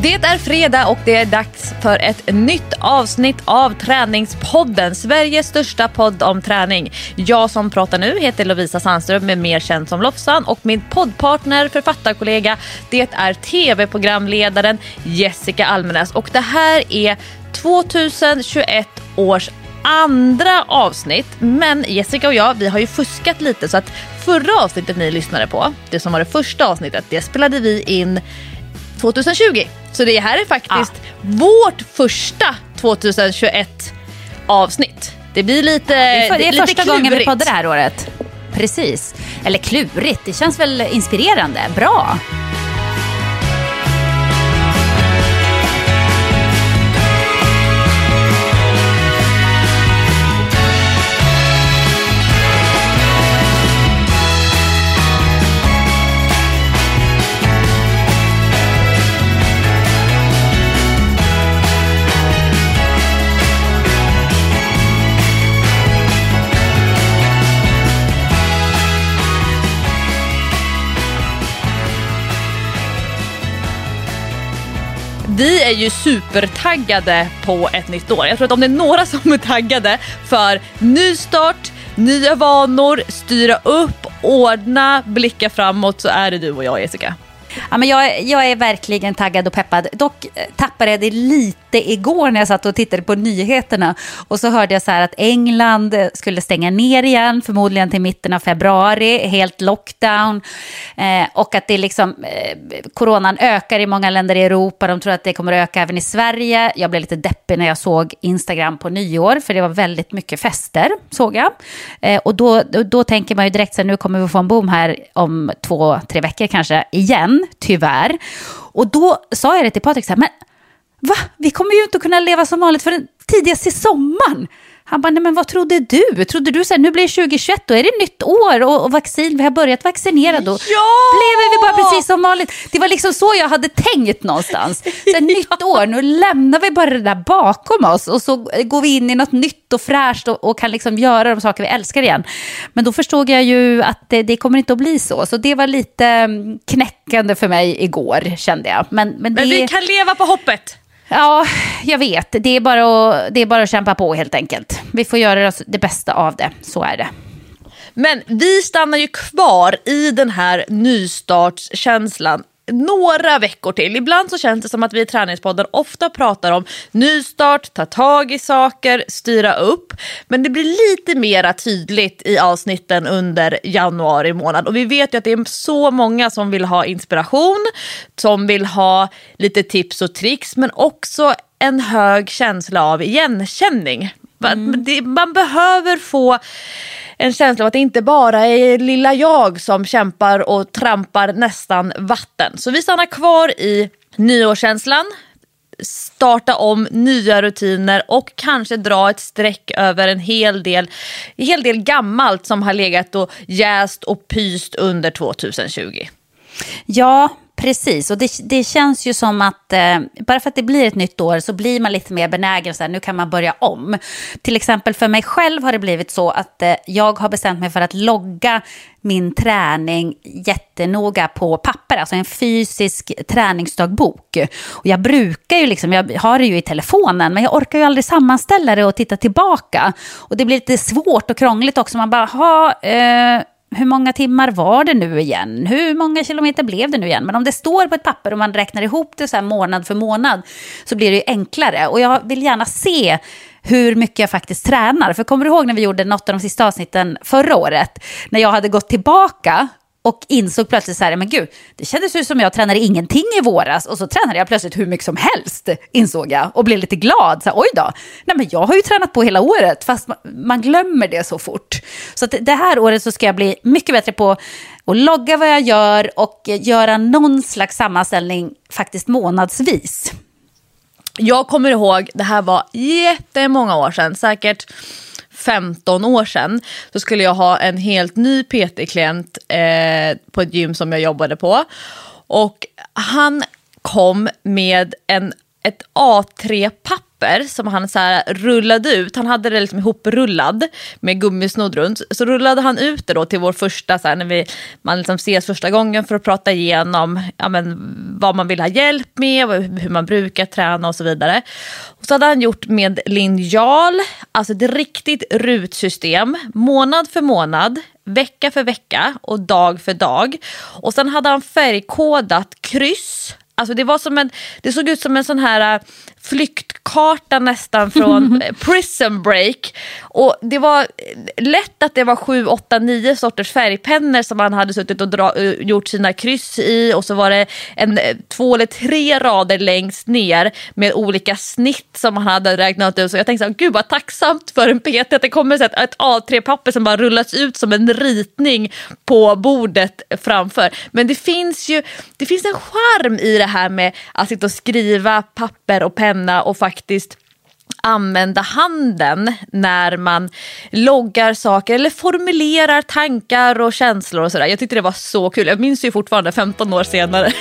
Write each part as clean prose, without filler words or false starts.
Det är fredag och det är dags för ett nytt avsnitt av Träningspodden, Sveriges största podd om träning. Jag som pratar nu heter Lovisa Sandström, med mer känd som Lofsan, och min poddpartner, författarkollega, det är tv-programledaren Jessica Almenäs. Och det här är 2021 års andra avsnitt, men Jessica och jag, vi har ju fuskat lite, så att förra avsnittet ni lyssnade på, det som var det första avsnittet, det spelade vi in 2020. Så det här är faktiskt vårt första 2021 avsnitt. Det blir lite det är lite första klurigt. gången vi poddar det här året. Precis. Eller klurigt, det känns väl inspirerande. Bra. Vi är ju supertaggade på ett nytt år. Jag tror att om det är några som är taggade för ny start, nya vanor, styra upp, ordna, blicka framåt, så är det du och jag, Jessica. Ja, men jag är verkligen taggad och peppad. Dock tappade jag det lite igår när jag satt och tittade på nyheterna. Och så hörde jag så här att England skulle stänga ner igen, förmodligen till mitten av februari, helt lockdown. Och att det liksom, coronan ökar i många länder i Europa. De tror att det kommer att öka även i Sverige. Jag blev lite deppig när jag såg Instagram på nyår, för det var väldigt mycket fester, såg jag. Och då tänker man ju direkt så här, nu kommer vi få en boom här om 2-3 veckor kanske igen. Tyvärr. Och då sa jag det till Patrik så här, men va? Vi kommer ju inte att kunna leva som vanligt för den tidigaste sommaren. Han bara, nej men vad trodde du? Trodde du så här, nu blir det 2021, då är det nytt år och vaccin, vi har börjat vaccinera då. Lever vi bara precis som vanligt. Det var liksom så jag hade tänkt någonstans. Så här, nytt år, nu lämnar vi bara det där bakom oss och så går vi in i något nytt och fräscht och kan liksom göra de saker vi älskar igen. Men då förstod jag ju att det kommer inte att bli så. Så det var lite knäckande för mig igår, kände jag. Men vi kan leva på hoppet. Ja, jag vet. Det är bara att kämpa på helt enkelt. Vi får göra det bästa av det, så är det. Men vi stannar ju kvar i den här nystartskänslan några veckor till. Ibland så känns det som att vi i Träningspodden ofta pratar om nystart, ta tag i saker, styra upp. Men det blir lite mera tydligt i avsnitten under januari månad. Och vi vet ju att det är så många som vill ha inspiration, som vill ha lite tips och tricks, men också en hög känsla av igenkänning. Man behöver få en känsla av att det inte bara är lilla jag som kämpar och trampar nästan vatten. Så vi stannar kvar i nyårskänslan, starta om nya rutiner och kanske dra ett streck över en hel del gammalt som har legat och jäst och pyst under 2020. Ja, precis. Och det känns ju som att bara för att det blir ett nytt år så blir man lite mer benägen så här, nu kan man börja om. Till exempel för mig själv har det blivit så att jag har bestämt mig för att logga min träning jättenoga på papper, alltså en fysisk träningsdagbok. Och jag brukar ju liksom, jag har det ju i telefonen, men jag orkar ju aldrig sammanställa det och titta tillbaka. Och det blir lite svårt och krångligt också. Man bara, hur många timmar var det nu igen? Hur många kilometer blev det nu igen? Men om det står på ett papper och man räknar ihop det så här månad för månad, så blir det ju enklare. Och jag vill gärna se hur mycket jag faktiskt tränar. För kommer du ihåg när vi gjorde något av de sista avsnitten förra året? När jag hade gått tillbaka och insåg plötsligt så här, men gud, det kändes ju som jag tränade ingenting i våras. Och så tränade jag plötsligt hur mycket som helst, insåg jag. Och blev lite glad. Så här, oj då, nej men jag har ju tränat på hela året. Fast man glömmer det så fort. Så att det här året så ska jag bli mycket bättre på att logga vad jag gör. Och göra någon slags sammanställning faktiskt månadsvis. Jag kommer ihåg, det här var jättemånga år sedan, säkert 15 år sedan, så skulle jag ha en helt ny PT-klient på ett gym som jag jobbade på. Och han kom med ett A3-papper papper som han så här rullade ut. Han hade det liksom ihoprullad med gummisnodd runt. Så rullade han ut det då till vår första, så här, när man liksom ses första gången för att prata igenom vad man vill ha hjälp med, hur man brukar träna och så vidare. Och så hade han gjort med linjal, alltså ett riktigt rutsystem, månad för månad, vecka för vecka och dag för dag. Och sen hade han färgkodat kryss. Alltså det såg ut som en sån här flyktkarta nästan från Prison Break. Och det var lätt att det var 7, 8, 9 sorters färgpennor som man hade suttit och gjort sina kryss i. Och så var det 2 eller 3 rader längst ner med olika snitt som man hade räknat ut. Så jag tänkte så här, gud vad tacksamt för en PT att det kommer ett A3-papper som bara rullas ut som en ritning på bordet framför. Men det finns en charm i det här med att sitta och skriva papper och penna och faktiskt använda handen när man loggar saker eller formulerar tankar och känslor och sådär. Jag tyckte det var så kul. Jag minns ju fortfarande 15 år senare.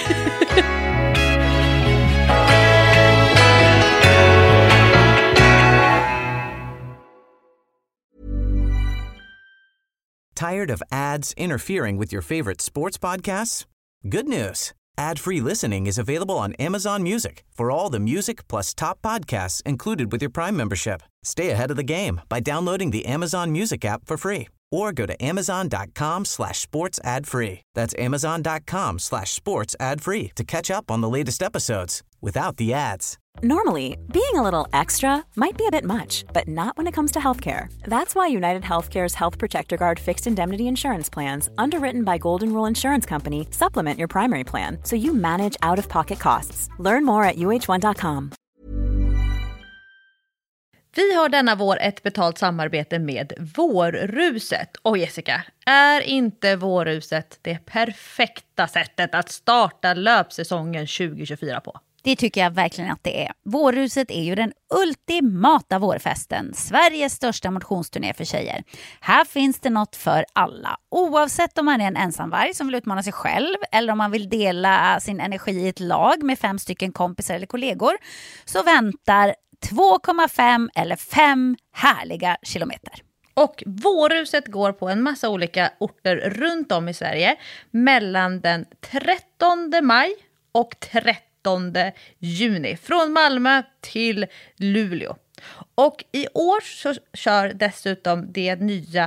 Tired of ads interfering with your favorite sports podcasts? Good news. Ad-free listening is available on Amazon Music for all the music plus top podcasts included with your Prime membership. Stay ahead of the game by downloading the Amazon Music app for free or go to amazon.com/sports ad free. That's amazon.com/sports ad free to catch up on the latest episodes without the ads. Normally, being a little extra might be a bit much, but not when it comes to healthcare. That's why United Healthcare's Health Protector Guard fixed indemnity insurance plans, underwritten by Golden Rule Insurance Company, supplement your primary plan so you manage out-of-pocket costs. Learn more at uh1.com. Vi har denna vår ett betalt samarbete med Vårruset. Och Jessica, är inte Vårruset det perfekta sättet att starta löpsäsongen 2024 på? Det tycker jag verkligen att det är. Vårruset är ju den ultimata vårfesten. Sveriges största motionsturné för tjejer. Här finns det något för alla. Oavsett om man är en ensamvarg som vill utmana sig själv eller om man vill dela sin energi i ett lag med 5 stycken kompisar eller kollegor, så väntar 2,5 eller 5 härliga kilometer. Och Vårruset går på en massa olika orter runt om i Sverige mellan den 13 maj och 13 juni. Från Malmö till Luleå. Och i år så kör dessutom det nya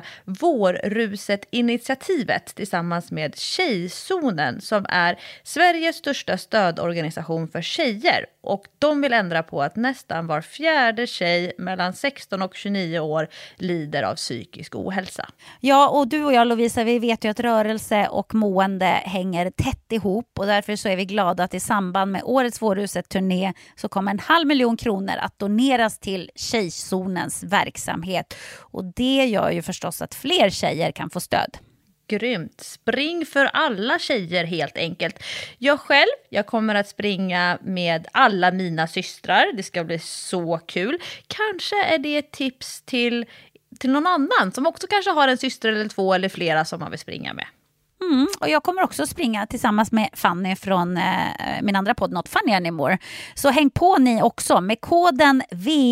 Vårruset-initiativet tillsammans med Tjejzonen som är Sveriges största stödorganisation för tjejer. Och de vill ändra på att nästan var 4:e tjej mellan 16 och 29 år lider av psykisk ohälsa. Ja, och du och jag, Lovisa, vi vet ju att rörelse och mående hänger tätt ihop. Och därför så är vi glada att i samband med årets Vårruset-turné så kommer 500 000 kronor att doneras till Tjejzonens verksamhet. Och det gör ju förstås att fler tjejer kan få stöd. Grymt. Spring för alla tjejer helt enkelt. Jag kommer att springa med alla mina systrar. Det ska bli så kul. Kanske är det ett tips till någon annan som också kanske har en syster eller 2 eller flera som man vill springa med. Och jag kommer också springa tillsammans med Fanny från min andra podd Not Funny Anymore. Så häng på ni också. Med koden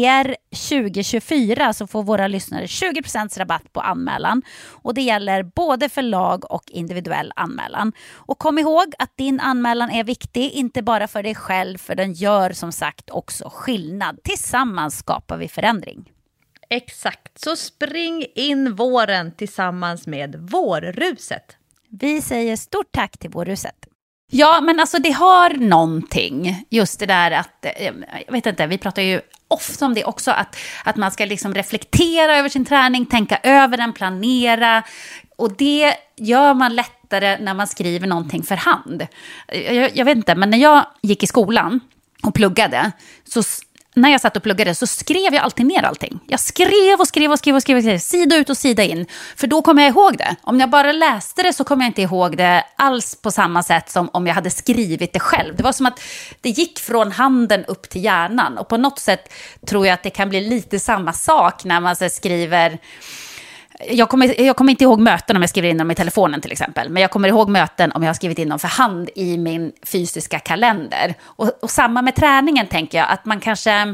VR2024 så får våra lyssnare 20% rabatt på anmälan. Och det gäller både för lag och individuell anmälan. Och kom ihåg att din anmälan är viktig, inte bara för dig själv, för den gör som sagt också skillnad. Tillsammans skapar vi förändring. Exakt, så spring in våren tillsammans med Vårruset. Vi säger stort tack till Vårruset. Ja, men alltså det har någonting. Just det där att, jag vet inte, vi pratar ju ofta om det också. Att man ska liksom reflektera över sin träning, tänka över den, planera. Och det gör man lättare när man skriver någonting för hand. Jag vet inte, men när jag gick i skolan och pluggade så... När jag satt och pluggade så skrev jag alltid ner allting. Jag skrev, sida ut och sida in. För då kommer jag ihåg det. Om jag bara läste det så kommer jag inte ihåg det alls på samma sätt som om jag hade skrivit det själv. Det var som att det gick från handen upp till hjärnan. Och på något sätt tror jag att det kan bli lite samma sak när man så skriver... Jag kommer inte ihåg möten om jag skriver in dem i telefonen till exempel. Men jag kommer ihåg möten om jag har skrivit in dem för hand i min fysiska kalender. Och samma med träningen tänker jag. Att man kanske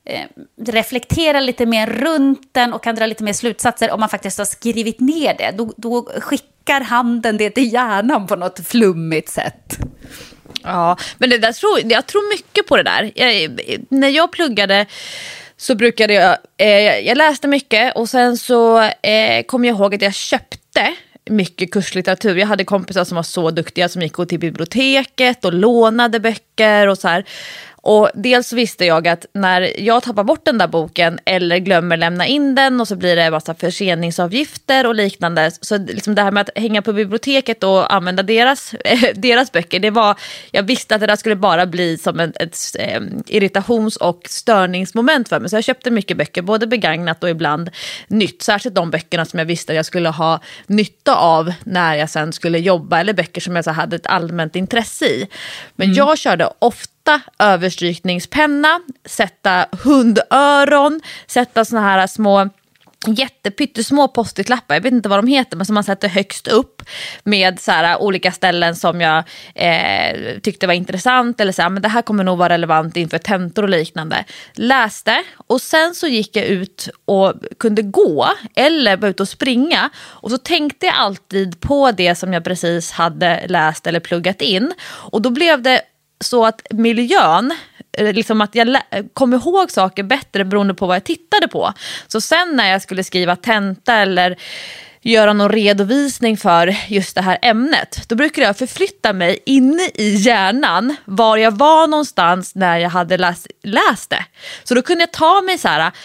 reflektera lite mer runt den och kan dra lite mer slutsatser om man faktiskt har skrivit ner det. Då skickar handen det till hjärnan på något flummigt sätt. Ja, men jag tror mycket på det där. När jag pluggade så brukade jag läste mycket och sen så kom jag ihåg att jag köpte mycket kurslitteratur. Jag hade kompisar som var så duktiga som gick till biblioteket och lånade böcker och så här. Och dels visste jag att när jag tappar bort den där boken eller glömmer lämna in den och så blir det en massa förseningsavgifter och liknande. Så liksom det här med att hänga på biblioteket och använda deras böcker, jag visste att det där skulle bara bli som ett irritations- och störningsmoment för mig. Så jag köpte mycket böcker, både begagnat och ibland nytt. Särskilt de böckerna som jag visste att jag skulle ha nytta av när jag sen skulle jobba, eller böcker som jag så hade ett allmänt intresse i. Men jag körde ofta överstrykningspenna, sätta hundöron, sätta såna här små jättepyttesmå post-it-lappar, jag vet inte vad de heter, men som man sätter högst upp med så här olika ställen som jag tyckte var intressant eller så här, men det här kommer nog vara relevant inför tentor och liknande. Läste och sen så gick jag ut och kunde gå eller var ute och springa och så tänkte jag alltid på det som jag precis hade läst eller pluggat in, och då blev det så att miljön, liksom att jag kom ihåg saker bättre beroende på vad jag tittade på. Så sen när jag skulle skriva tenta eller göra någon redovisning för just det här ämnet, då brukade jag förflytta mig inne i hjärnan var jag var någonstans när jag hade läst det. Så då kunde jag ta mig så här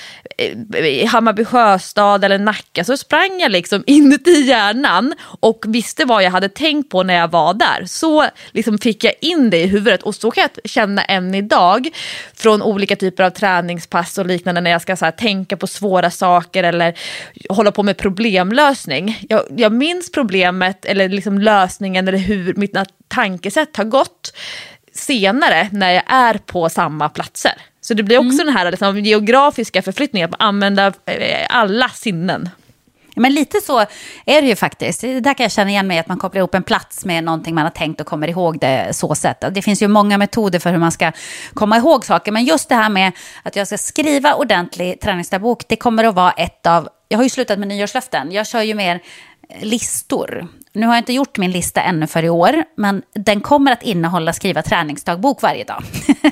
i Hammarby Sjöstad eller Nacka, så sprang jag liksom inuti hjärnan och visste vad jag hade tänkt på när jag var där. Så liksom fick jag in det i huvudet, och så kan jag känna än idag från olika typer av träningspass och liknande när jag ska så här tänka på svåra saker eller hålla på med problemlösning. Jag minns problemet eller liksom lösningen eller hur mitt tankesätt har gått senare när jag är på samma platser. Så det blir också den här liksom geografiska förflyttningen, att använda alla sinnen. Men lite så är det ju faktiskt. Där kan jag känna igen mig, att man kopplar ihop en plats med någonting man har tänkt och kommer ihåg det så sätt. Det finns ju många metoder för hur man ska komma ihåg saker. Men just det här med att jag ska skriva ordentlig träningsdagbok, det kommer att vara ett av... Jag har ju slutat med nyårslöften. Jag kör ju mer listor. Nu har jag inte gjort min lista ännu för i år, men den kommer att innehålla skriva träningsdagbok varje dag.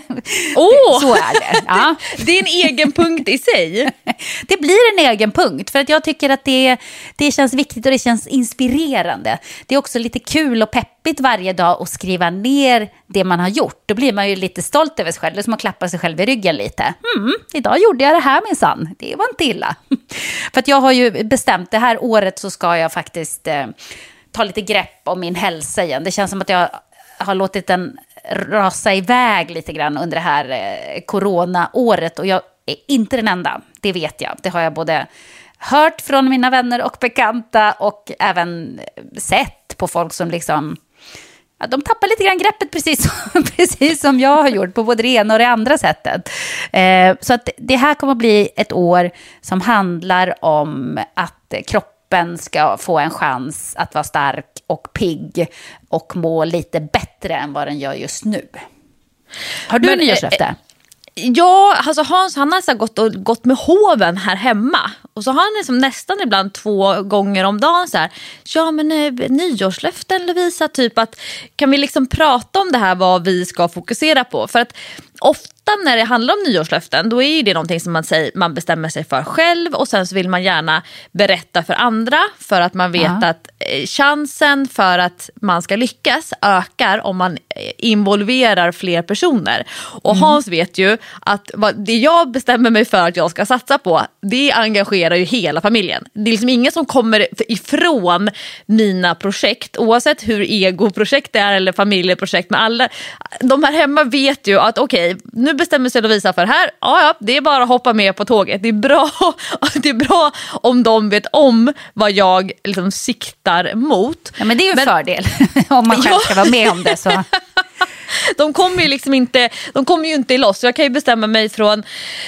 Så är det. Ja. Det är en egen punkt i sig. Det blir en egen punkt, för att jag tycker att det känns viktigt och det känns inspirerande. Det är också lite kul och peppigt varje dag att skriva ner det man har gjort. Då blir man ju lite stolt över sig själv, som att klappa sig själv i ryggen lite. Idag gjorde jag det här minsann. Det var inte illa. För att jag har ju bestämt, det här året så ska jag faktiskt ta lite grepp om min hälsa igen. Det känns som att jag har låtit den rasa iväg lite grann under det här corona-året. Och jag är inte den enda, det vet jag. Det har jag både hört från mina vänner och bekanta och även sett på folk som liksom... Ja, de tappar lite grann greppet precis som jag har gjort på både det ena och det andra sättet. Så att det här kommer att bli ett år som handlar om att kroppen ska få en chans att vara stark och pigg och må lite bättre än vad den gör just nu. Har du en nyårslöfte? Ja, alltså Hans, han har så gått med hoven här hemma. Och så har han liksom nästan ibland 2 gånger om dagen så här: ja men nyårslöften, Lovisa, typ att kan vi liksom prata om det här, vad vi ska fokusera på? För att ofta när det handlar om nyårslöften, då är ju det någonting som man bestämmer sig för själv, och sen så vill man gärna berätta för andra, för att man vet att chansen för att man ska lyckas ökar om man involverar fler personer. Och Hans vet ju att det jag bestämmer mig för att jag ska satsa på, det engagerar ju hela familjen. Det är liksom ingen som kommer ifrån mina projekt, oavsett hur egoprojekt det är eller familjeprojekt, med alla. De här hemma vet ju att okej, nu bestämmer sig Lovisa för här, ja, det är bara att hoppa med på tåget. Det är bra om de vet om vad jag liksom siktar mot. Ja, men det är ju en fördel om man själv ska vara med om det så. De kommer ju liksom inte, i loss. Jag kan ju bestämma mig från...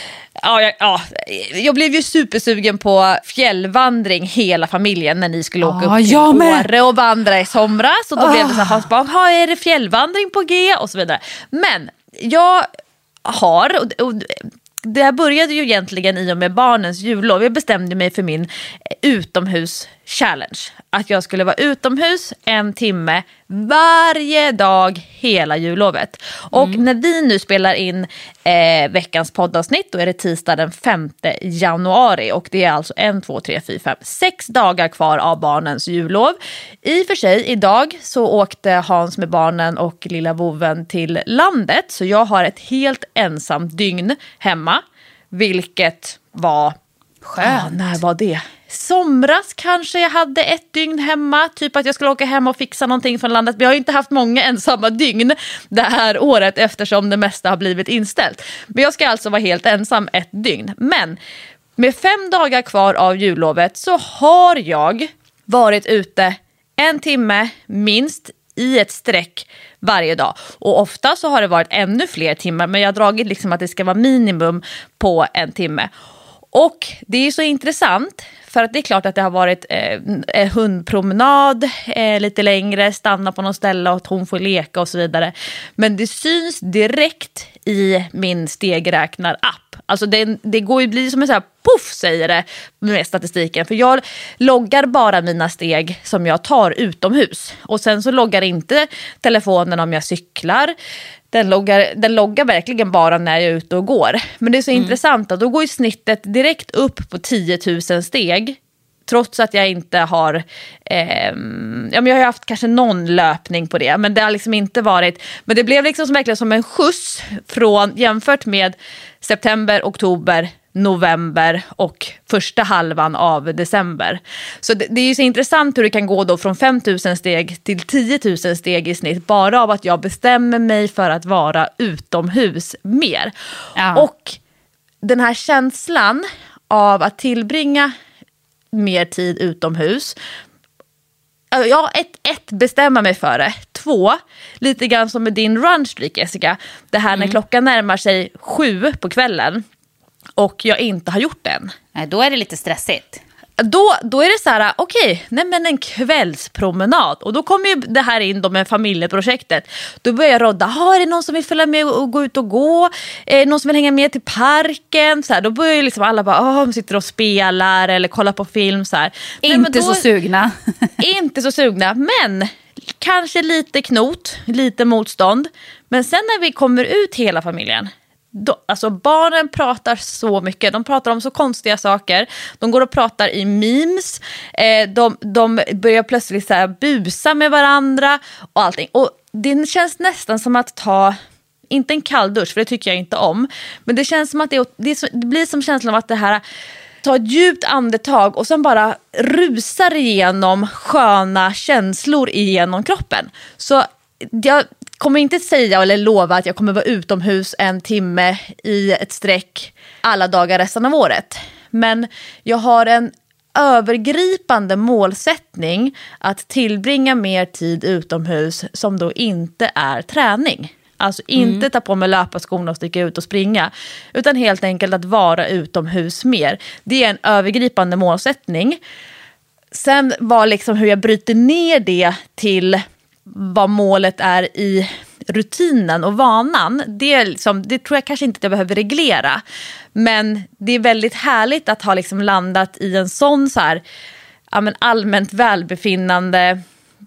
Jag blev ju supersugen på fjällvandring hela familjen när ni skulle åka upp till Åre och vandra i somras. Och då blev det så här, är det fjällvandring på G? Och så vidare. Men jag har... det här började ju egentligen i och med barnens jullov. Jag bestämde mig för min utomhus-challenge. Att jag skulle vara utomhus 1 timme varje dag hela jullovet. Och när vi nu spelar in veckans poddavsnitt, då är det tisdag den 5 januari. Och det är alltså 1, 2, 3, 4, 5, 6 dagar kvar av barnens jullov. I och för sig, idag så åkte Hans med barnen och lilla voven till landet. Så jag har ett helt ensamt dygn hemma. Vilket var skönt. När var det? Somras kanske jag hade 1 dygn hemma. Typ att jag skulle åka hem och fixa någonting från landet. Men jag har inte haft många ensamma dygn det här året eftersom det mesta har blivit inställt. Men jag ska alltså vara helt ensam 1 dygn. Men med 5 dagar kvar av jullovet så har jag varit ute 1 timme minst i ett streck varje dag. Och ofta så har det varit ännu fler timmar, men jag har dragit liksom att det ska vara minimum på 1 timme. Och det är så intressant för att det är klart att det har varit hundpromenad lite längre, stanna på någon ställe och att hon får leka och så vidare. Men det syns direkt i min stegräknar-app. Alltså det går ju bli som en så här puff, säger det med statistiken. För jag loggar bara mina steg som jag tar utomhus. Och sen så loggar inte telefonen om jag cyklar. Den loggar verkligen bara när jag är ute och går. Men det är så intressant att då går ju snittet direkt upp på 10 000 steg. Trots att jag inte har... jag har haft kanske någon löpning på det. Men det har liksom inte varit... Men det blev liksom verkligen som en skjuts jämfört med september, oktober, november och första halvan av december. Så det är ju så intressant hur det kan gå då från 5 000 steg till 10 000 steg i snitt. Bara av att jag bestämmer mig för att vara utomhus mer. Ja. Och den här känslan av att tillbringa mer tid utomhus. Ja, ett bestämma mig för det. 2, lite grann som med din runstreak, Jessica. Det här när klockan närmar sig 7 på kvällen och jag inte har gjort det än. Nej, då är det lite stressigt. Då är det så här, okej, men en kvällspromenad. Och då kommer ju det här in då med familjeprojektet. Då börjar jag rodda, är det någon som vill följa med och gå ut och gå? Någon som vill hänga med till parken? Så här, då börjar ju liksom alla bara, de sitter och spelar eller kollar på film. Så här. Inte så sugna. Inte så sugna, men kanske lite knot, lite motstånd. Men sen när vi kommer ut hela familjen, alltså barnen pratar så mycket. De pratar om så konstiga saker. De går och pratar i memes. De börjar plötsligt så här busa med varandra och allting. Och det känns nästan som att ta, inte en kall dusch, för det tycker jag inte om. Men det känns som att det blir som känslan av att det här, ta ett djupt andetag och sen bara rusar igenom sköna känslor igenom kroppen. Så jag kommer inte säga eller lova att jag kommer vara utomhus 1 timme i ett streck alla dagar resten av året. Men jag har en övergripande målsättning att tillbringa mer tid utomhus som då inte är träning. Alltså inte ta på mig löparskorna och sticka ut och springa, utan helt enkelt att vara utomhus mer. Det är en övergripande målsättning. Sen var liksom hur jag bryter ner det till vad målet är i rutinen och vanan, det tror jag kanske inte att jag behöver reglera. Men det är väldigt härligt att ha liksom landat i en sån så här, allmänt välbefinnande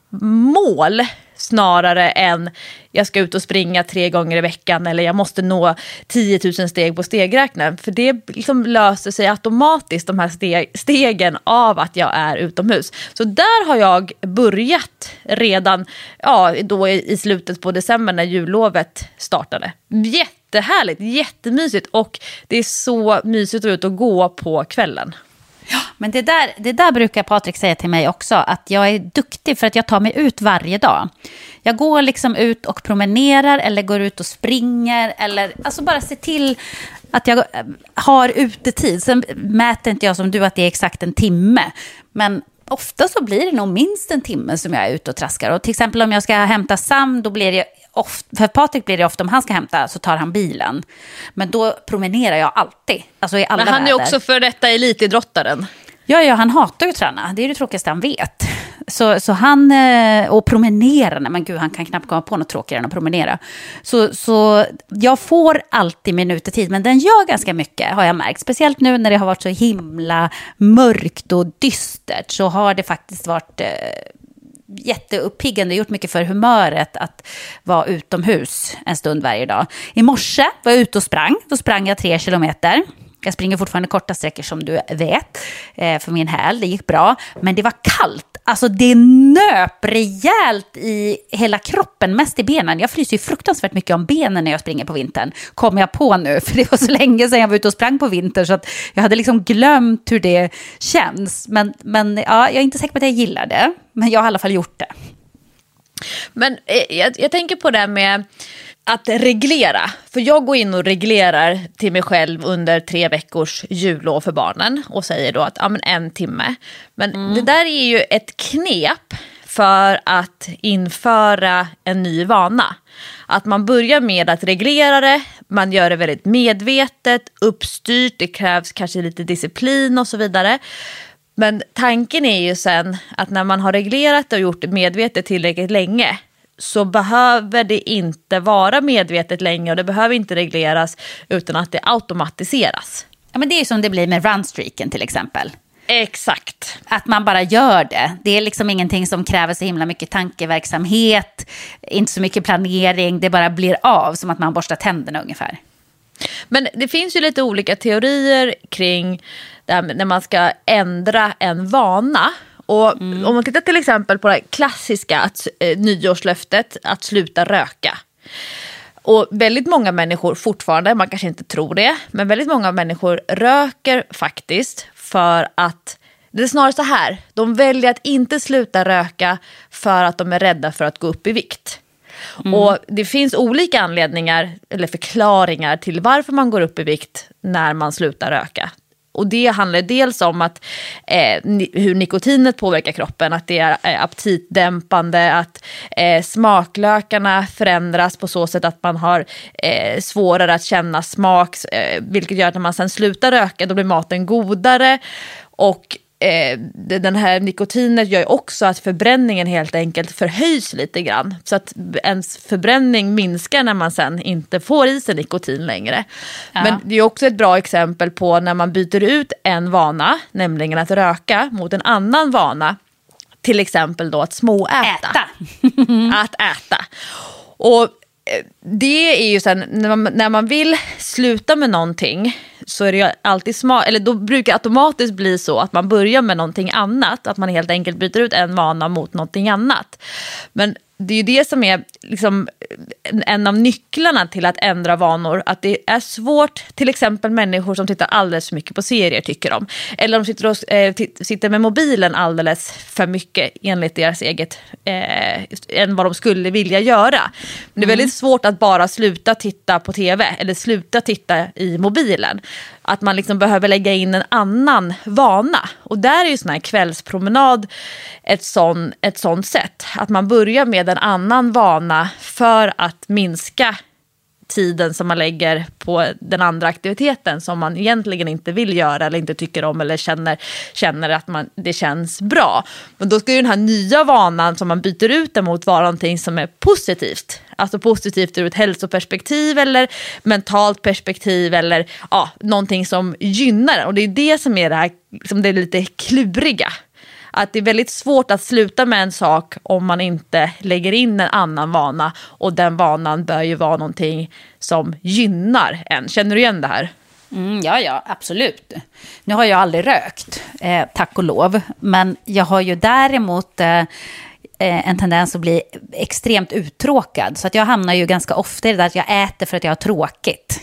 mål snarare än jag ska ut och springa 3 gånger i veckan eller jag måste nå 10 000 steg på stegräknaren. För det liksom löser sig automatiskt, de här stegen, av att jag är utomhus. Så där har jag börjat redan då i slutet på december när jullovet startade. Jättehärligt, jättemysigt, och det är så mysigt att ut och gå på kvällen. Ja, men det där brukar Patrik säga till mig också, att jag är duktig för att jag tar mig ut varje dag. Jag går liksom ut och promenerar eller går ut och springer eller alltså bara se till att jag har utetid. Sen mäter inte jag som du att det är exakt 1 timme, men ofta så blir det nog minst 1 timme som jag är ute och traskar. Och till exempel om jag ska hämta Sam, då blir det ofta, för Patrik blir det ofta om han ska hämta så tar han bilen. Men då promenerar jag alltid, alltså i alla väder. Men han är väder. också för detta elitidrottaren. Ja, han hatar ju att träna. Det är det tråkigaste han vet. Så han, och promenera, men gud, han kan knappt komma på något tråkigare än att promenera. Så jag får alltid minuter tid, men den gör ganska mycket, har jag märkt. Speciellt nu när det har varit så himla mörkt och dystert, så har det faktiskt varit jätteuppiggande, gjort mycket för humöret att vara utomhus en stund varje dag. I morse var jag ute och sprang. Då sprang jag 3 kilometer. Jag springer fortfarande korta sträckor som du vet, för min häl. Det gick bra, men det var kallt. Alltså det nöp rejält i hela kroppen, mest i benen. Jag fryser ju fruktansvärt mycket om benen när jag springer på vintern. Kommer jag på nu, för det var så länge sedan jag var ute och sprang på vintern, så att jag hade liksom glömt hur det känns. Men ja, jag är inte säker på att jag gillar det, men jag har i alla fall gjort det. Men jag tänker på det med att reglera. För jag går in och reglerar till mig själv under 3 veckors jullov för barnen och säger då att 1 timme. Men det där är ju ett knep för att införa en ny vana. Att man börjar med att reglera det, man gör det väldigt medvetet, uppstyrt, det krävs kanske lite disciplin och så vidare. Men tanken är ju sen att när man har reglerat det och gjort det medvetet tillräckligt länge, så behöver det inte vara medvetet länge och det behöver inte regleras utan att det automatiseras. Ja, men det är ju som det blir med runstreaken till exempel. Exakt. Att man bara gör det. Det är liksom ingenting som kräver så himla mycket tankeverksamhet, inte så mycket planering, det bara blir av, som att man borstar tänderna ungefär. Men det finns ju lite olika teorier kring det här när man ska ändra en vana. Och om man tittar till exempel på det klassiska nyårslöftet att sluta röka. Och väldigt många människor fortfarande, man kanske inte tror det, men väldigt många människor röker faktiskt för att, det är snarare så här, de väljer att inte sluta röka för att de är rädda för att gå upp i vikt. Och det finns olika anledningar eller förklaringar till varför man går upp i vikt när man slutar röka. Och det handlar dels om att hur nikotinet påverkar kroppen, att det är aptitdämpande, att smaklökarna förändras på så sätt att man har svårare att känna smak, vilket gör att när man sen slutar röka då blir maten godare. Och den här nikotinet gör ju också att förbränningen helt enkelt förhöjs lite grann. Så att ens förbränning minskar när man sen inte får i sig nikotin längre. Ja. Men det är också ett bra exempel på när man byter ut en vana, nämligen att röka, mot en annan vana. Till exempel då att småäta. Att äta. Och det är ju sen när man vill sluta med någonting, så är det ju alltid smart, eller då brukar det automatiskt bli så att man börjar med någonting annat, att man helt enkelt byter ut en vana mot någonting annat. Men det är ju det som är liksom en av nycklarna till att ändra vanor, att det är svårt, till exempel människor som tittar alldeles för mycket på serier tycker om, eller de sitter med mobilen alldeles för mycket enligt deras eget än vad de skulle vilja göra. Men det är väldigt svårt att bara sluta titta på tv eller sluta titta i mobilen. Att man liksom behöver lägga in en annan vana. Och där är ju sån här kvällspromenad ett sånt sätt. Att man börjar med en annan vana för att minska tiden som man lägger på den andra aktiviteten som man egentligen inte vill göra eller inte tycker om eller känner att det känns bra. Men då ska ju den här nya vanan som man byter ut emot vara någonting som är positivt. Alltså positivt ur ett hälsoperspektiv eller mentalt perspektiv eller någonting som gynnar. Och det är det som är det här, som det är lite kluriga. Att det är väldigt svårt att sluta med en sak om man inte lägger in en annan vana. Och den vanan bör ju vara någonting som gynnar en. Känner du igen det här? Ja, absolut. Nu har jag aldrig rökt, tack och lov. Men jag har ju däremot en tendens att bli extremt uttråkad. Så att jag hamnar ju ganska ofta i det där att jag äter för att jag har tråkigt.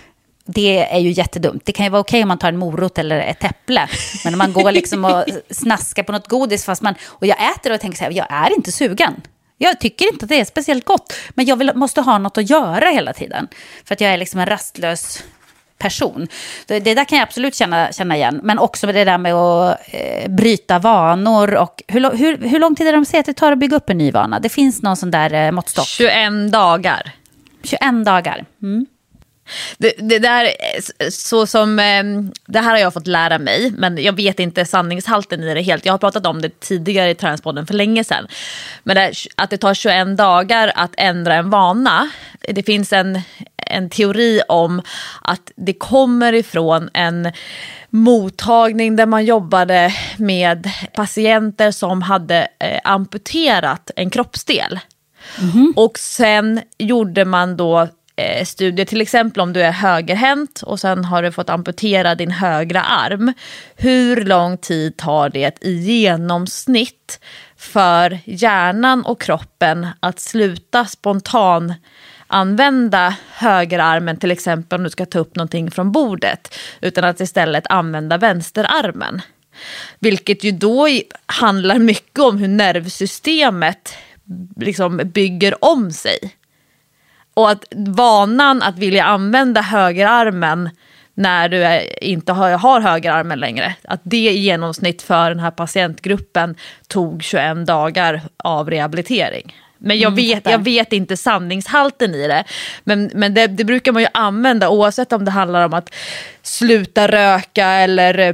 Det är ju jättedumt. Det kan ju vara okej om man tar en morot eller ett äpple. Men när man går liksom och snaskar på något godis och jag äter och tänker så här, jag är inte sugen. Jag tycker inte att det är speciellt gott. Men jag måste ha något att göra hela tiden. För att jag är liksom en rastlös person. Det där kan jag absolut känna igen. Men också med det där med att bryta vanor. Och hur lång tid är det de säger att det tar att bygga upp en ny vana? Det finns någon sån där måttstock. 21 dagar. 21 dagar. Det där, så som, det här har jag fått lära mig, men jag vet inte sanningshalten i det helt. Jag har pratat om det tidigare i Träningspodden för länge sedan. Men att det tar 21 dagar att ändra en vana. Det finns en teori om att det kommer ifrån en mottagning där man jobbade med patienter som hade amputerat en kroppsdel. Och sen gjorde man då studier, till exempel om du är högerhänt och sen har du fått amputera din högra arm. Hur lång tid tar det i genomsnitt för hjärnan och kroppen att sluta spontan använda högerarmen, till exempel om du ska ta upp någonting från bordet, utan att istället använda vänsterarmen. Vilket ju då handlar mycket om hur nervsystemet liksom bygger om sig. Och att vanan att vilja använda högerarmen när du inte har högerarmen längre, att det i genomsnitt för den här patientgruppen tog 21 dagar av rehabilitering. Men jag vet inte sanningshalten i det. Men det brukar man ju använda oavsett om det handlar om att sluta röka eller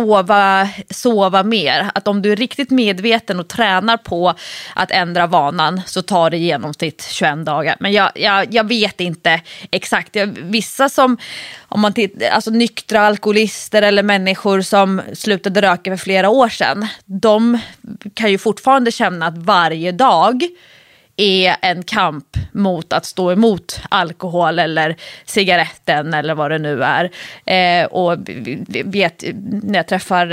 sova mer. Att om du är riktigt medveten och tränar på att ändra vanan så tar det i genomsnitt 21 dagar. Men jag vet inte exakt. Vissa som, om man alltså nyktra alkoholister eller människor som slutade röka för flera år sedan, de kan ju fortfarande känna att varje dag är en kamp mot att stå emot alkohol eller cigaretten eller vad det nu är. Och vet, när jag träffar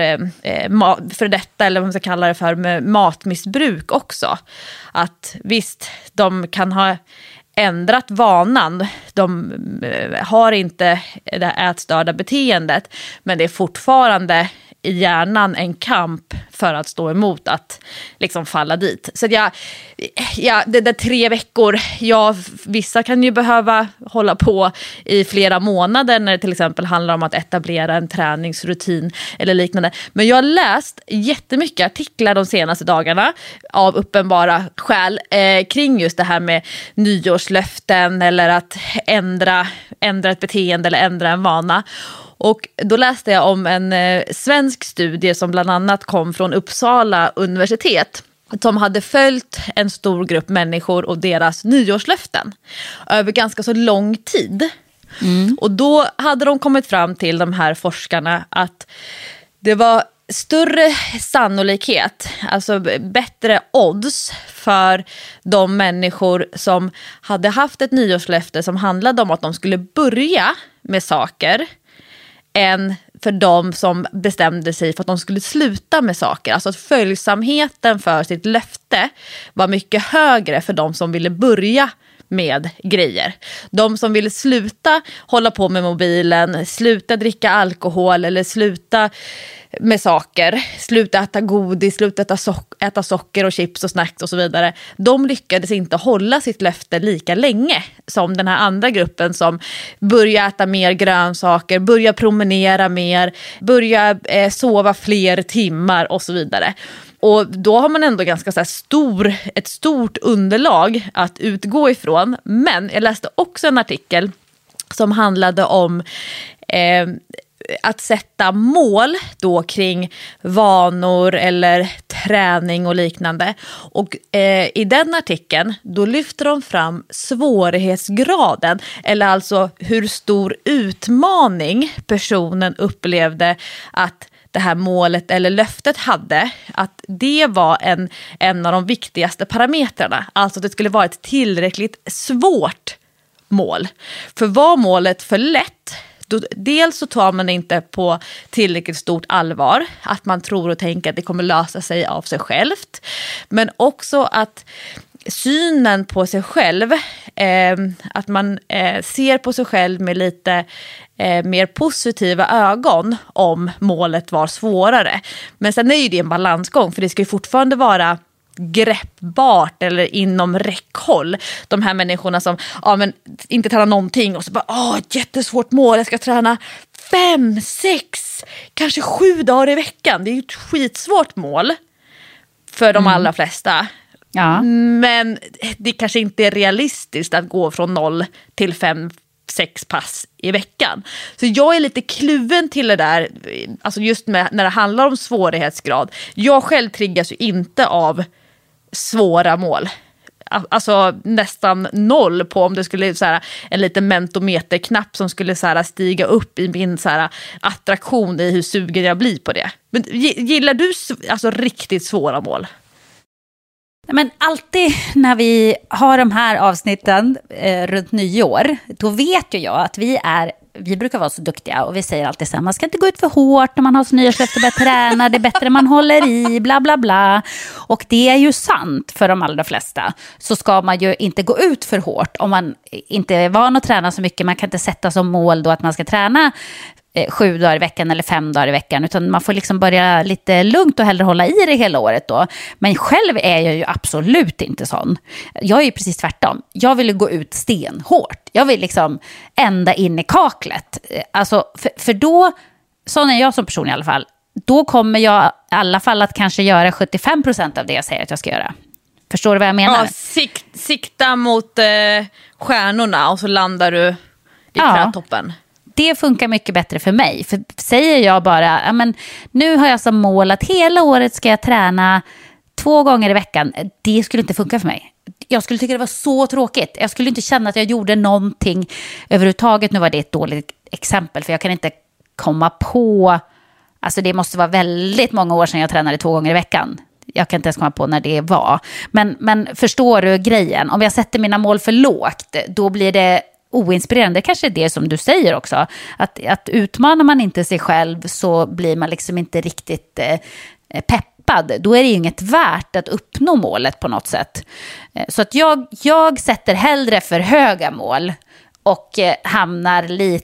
för detta, eller vad man ska kalla det för, med matmissbruk också, att visst, de kan ha ändrat vanan, de har inte det ätstörda beteendet, men det är fortfarande i hjärnan en kamp för att stå emot att liksom falla dit. Så det där 3 veckor, vissa kan ju behöva hålla på i flera månader när det till exempel handlar om att etablera en träningsrutin eller liknande. Men jag har läst jättemycket artiklar de senaste dagarna av uppenbara skäl kring just det här med nyårslöften eller att ändra ett beteende eller ändra en vana. Och då läste jag om en svensk studie som bland annat kom från Uppsala universitet, som hade följt en stor grupp människor och deras nyårslöften över ganska så lång tid. Och då hade de kommit fram till, de här forskarna, att det var större sannolikhet, alltså bättre odds för de människor som hade haft ett nyårslöfte som handlade om att de skulle börja med saker än för de som bestämde sig för att de skulle sluta med saker. Alltså att följsamheten för sitt löfte var mycket högre för de som ville börja med grejer. De som ville sluta hålla på med mobilen, sluta dricka alkohol eller sluta med saker, sluta äta godis, sluta äta socker och chips och snacks och så vidare. De lyckades inte hålla sitt löfte lika länge som den här andra gruppen som börjar äta mer grönsaker, börjar promenera mer, börjar sova fler timmar och så vidare. Och då har man ändå ganska så här ett stort underlag att utgå ifrån. Men jag läste också en artikel som handlade om att sätta mål då kring vanor eller träning och liknande. Och i den artikeln då lyfter de fram svårighetsgraden, eller alltså hur stor utmaning personen upplevde att det här målet eller löftet hade, att det var en av de viktigaste parametrarna. Alltså att det skulle vara ett tillräckligt svårt mål. För var målet för lätt, då, dels så tar man det inte på tillräckligt stort allvar, att man tror och tänker att det kommer lösa sig av sig självt, men också att synen på sig själv, att man ser på sig själv med lite mer positiva ögon om målet var svårare. Men sen är ju det en balansgång, för det ska ju fortfarande vara greppbart eller inom räckhåll. De här människorna som inte tränar någonting och så bara, ett jättesvårt mål, jag ska träna 5, 6, kanske 7 dagar i veckan. Det är ju ett skitsvårt mål för de allra flesta. Ja. Men det kanske inte är realistiskt att gå från 0 till 5, 6 pass i veckan. Så jag är lite kluven till det där, alltså just när det handlar om svårighetsgrad. Jag själv triggas ju inte av svåra mål. Alltså nästan 0 på om det skulle så här, en liten mentometerknapp som skulle så här, stiga upp i min så här, attraktion i hur sugen jag blir på det. Men gillar du alltså riktigt svåra mål? Men alltid när vi har de här avsnitten runt nyår, då vet ju jag att vi brukar vara så duktiga och vi säger alltid så här, man ska inte gå ut för hårt när man har så nyårslöfte, börja träna, det är bättre man håller i, bla bla bla. Och det är ju sant för de allra flesta. Så ska man ju inte gå ut för hårt om man inte är van att träna så mycket. Man kan inte sätta som mål då att man ska träna 7 dagar i veckan eller 5 dagar i veckan, utan man får liksom börja lite lugnt och hellre hålla i det hela året då. Men själv är jag ju absolut inte sån. Jag är ju precis tvärtom. Jag vill ju gå ut stenhårt. Jag vill liksom ända in i kaklet. Alltså, för då, sån är jag som person i alla fall, då kommer jag i alla fall att kanske göra 75% av det jag säger att jag ska göra. Förstår du vad jag menar? Ja, sikta mot stjärnorna och så landar du i trädtoppen. Det funkar mycket bättre för mig. För säger jag bara, ja, men nu har jag som mål att hela året ska jag träna 2 gånger i veckan. Det skulle inte funka för mig. Jag skulle tycka det var så tråkigt. Jag skulle inte känna att jag gjorde någonting överhuvudtaget. Nu var det ett dåligt exempel, för jag kan inte komma på... Alltså det måste vara väldigt många år sedan jag tränade 2 gånger i veckan. Jag kan inte ens komma på när det var. Men förstår du grejen? Om jag sätter mina mål för lågt, då blir det oinspirerande. Kanske är det som du säger också. Att utmanar man inte sig själv så blir man liksom inte riktigt peppad. Då är det ju inget värt att uppnå målet på något sätt. Så att jag sätter hellre för höga mål och hamnar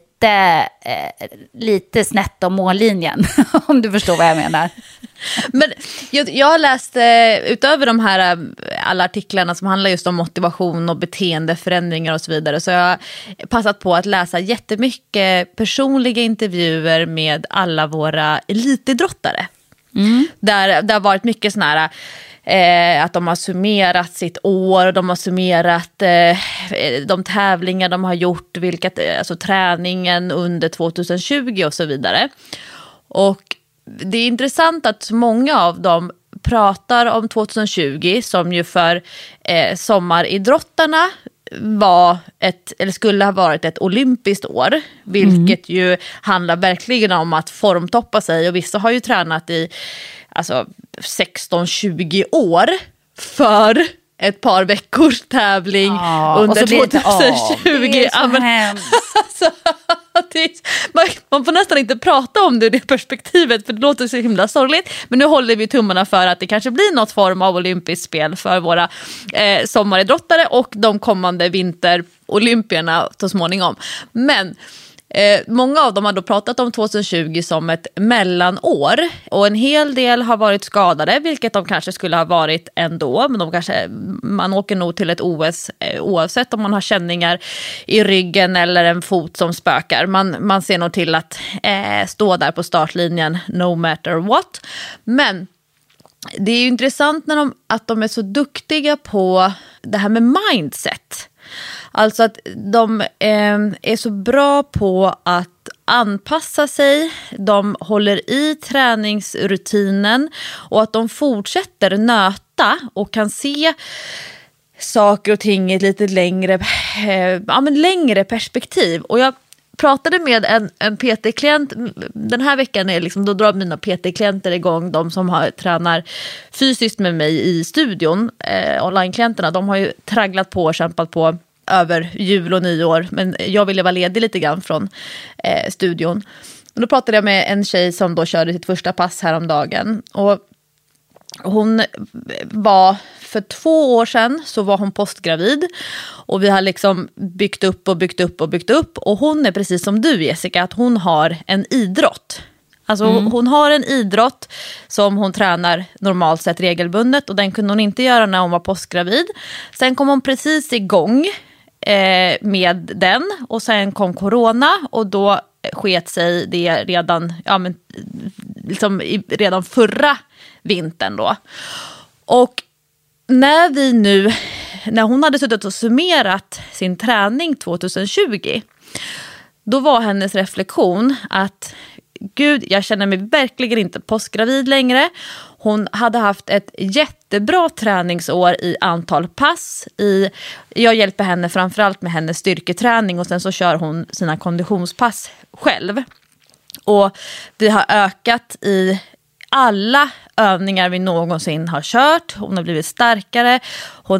lite snett om mållinjen. Om du förstår vad jag menar. Men jag har läst, utöver de här alla artiklarna som handlar just om motivation och beteendeförändringar och så vidare, så jag har passat på att läsa jättemycket personliga intervjuer med alla våra elitidrottare. Där det har varit mycket sån här att de har summerat sitt år, de har summerat de tävlingar de har gjort, alltså träningen under 2020 och så vidare. Och det är intressant att många av dem pratar om 2020 som ju för sommaridrottarna skulle ha varit ett olympiskt år, vilket ju handlar verkligen om att formtoppa sig, och vissa har ju tränat i 16-20 år för ett par veckors tävling under 2020. Man får nästan inte prata om det i det perspektivet, för det låter så himla sorgligt. Men nu håller vi tummarna för att det kanske blir något form av olympiskt spel för våra sommaridrottare och de kommande vinterolympierna så småningom. Men många av dem har då pratat om 2020 som ett mellanår, och en hel del har varit skadade, vilket de kanske skulle ha varit ändå, men man åker nog till ett OS oavsett om man har känningar i ryggen eller en fot som spökar. Man ser nog till att stå där på startlinjen no matter what. Men det är ju intressant att de är så duktiga på det här med mindset. Alltså att de är så bra på att anpassa sig, de håller i träningsrutinen och att de fortsätter nöta och kan se saker och ting i ett lite längre perspektiv. Och jag pratade med en PT-klient den här veckan, då drar mina PT-klienter igång, de som tränar fysiskt med mig i studion, online-klienterna, de har ju tragglat på och kämpat på över jul och nyår, men jag ville vara ledig lite grann från studion. Och då pratade jag med en tjej som då körde sitt första pass häromdagen, och hon var för 2 år sedan så var hon postgravid, och vi har liksom byggt upp, och hon är precis som du, Jessica, att hon har en idrott. Alltså hon har en idrott som hon tränar normalt sett regelbundet, och den kunde hon inte göra när hon var postgravid. Sen kom hon precis igång med den, och sen kom corona, och då sket sig det redan förra vintern då. Och när vi nu när hon hade suttit och summerat sin träning 2020, då var hennes reflektion att gud, jag känner mig verkligen inte postgravid längre. Hon hade haft ett jättebra träningsår i antal pass. Jag hjälper henne framförallt med hennes styrketräning och sen så kör hon sina konditionspass själv. Och vi har ökat i alla övningar vi någonsin har kört. Hon har blivit starkare. Hon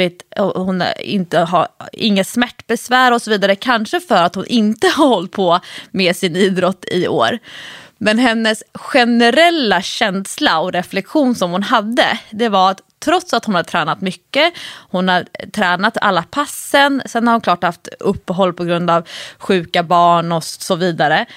har inget smärtbesvär och så vidare. Kanske för att hon inte har hållit på med sin idrott i år. Men hennes generella känsla och reflektion som hon hade, det var att trots att hon har tränat mycket, hon har tränat alla passen, sen har hon klart haft uppehåll på grund av sjuka barn och så vidare.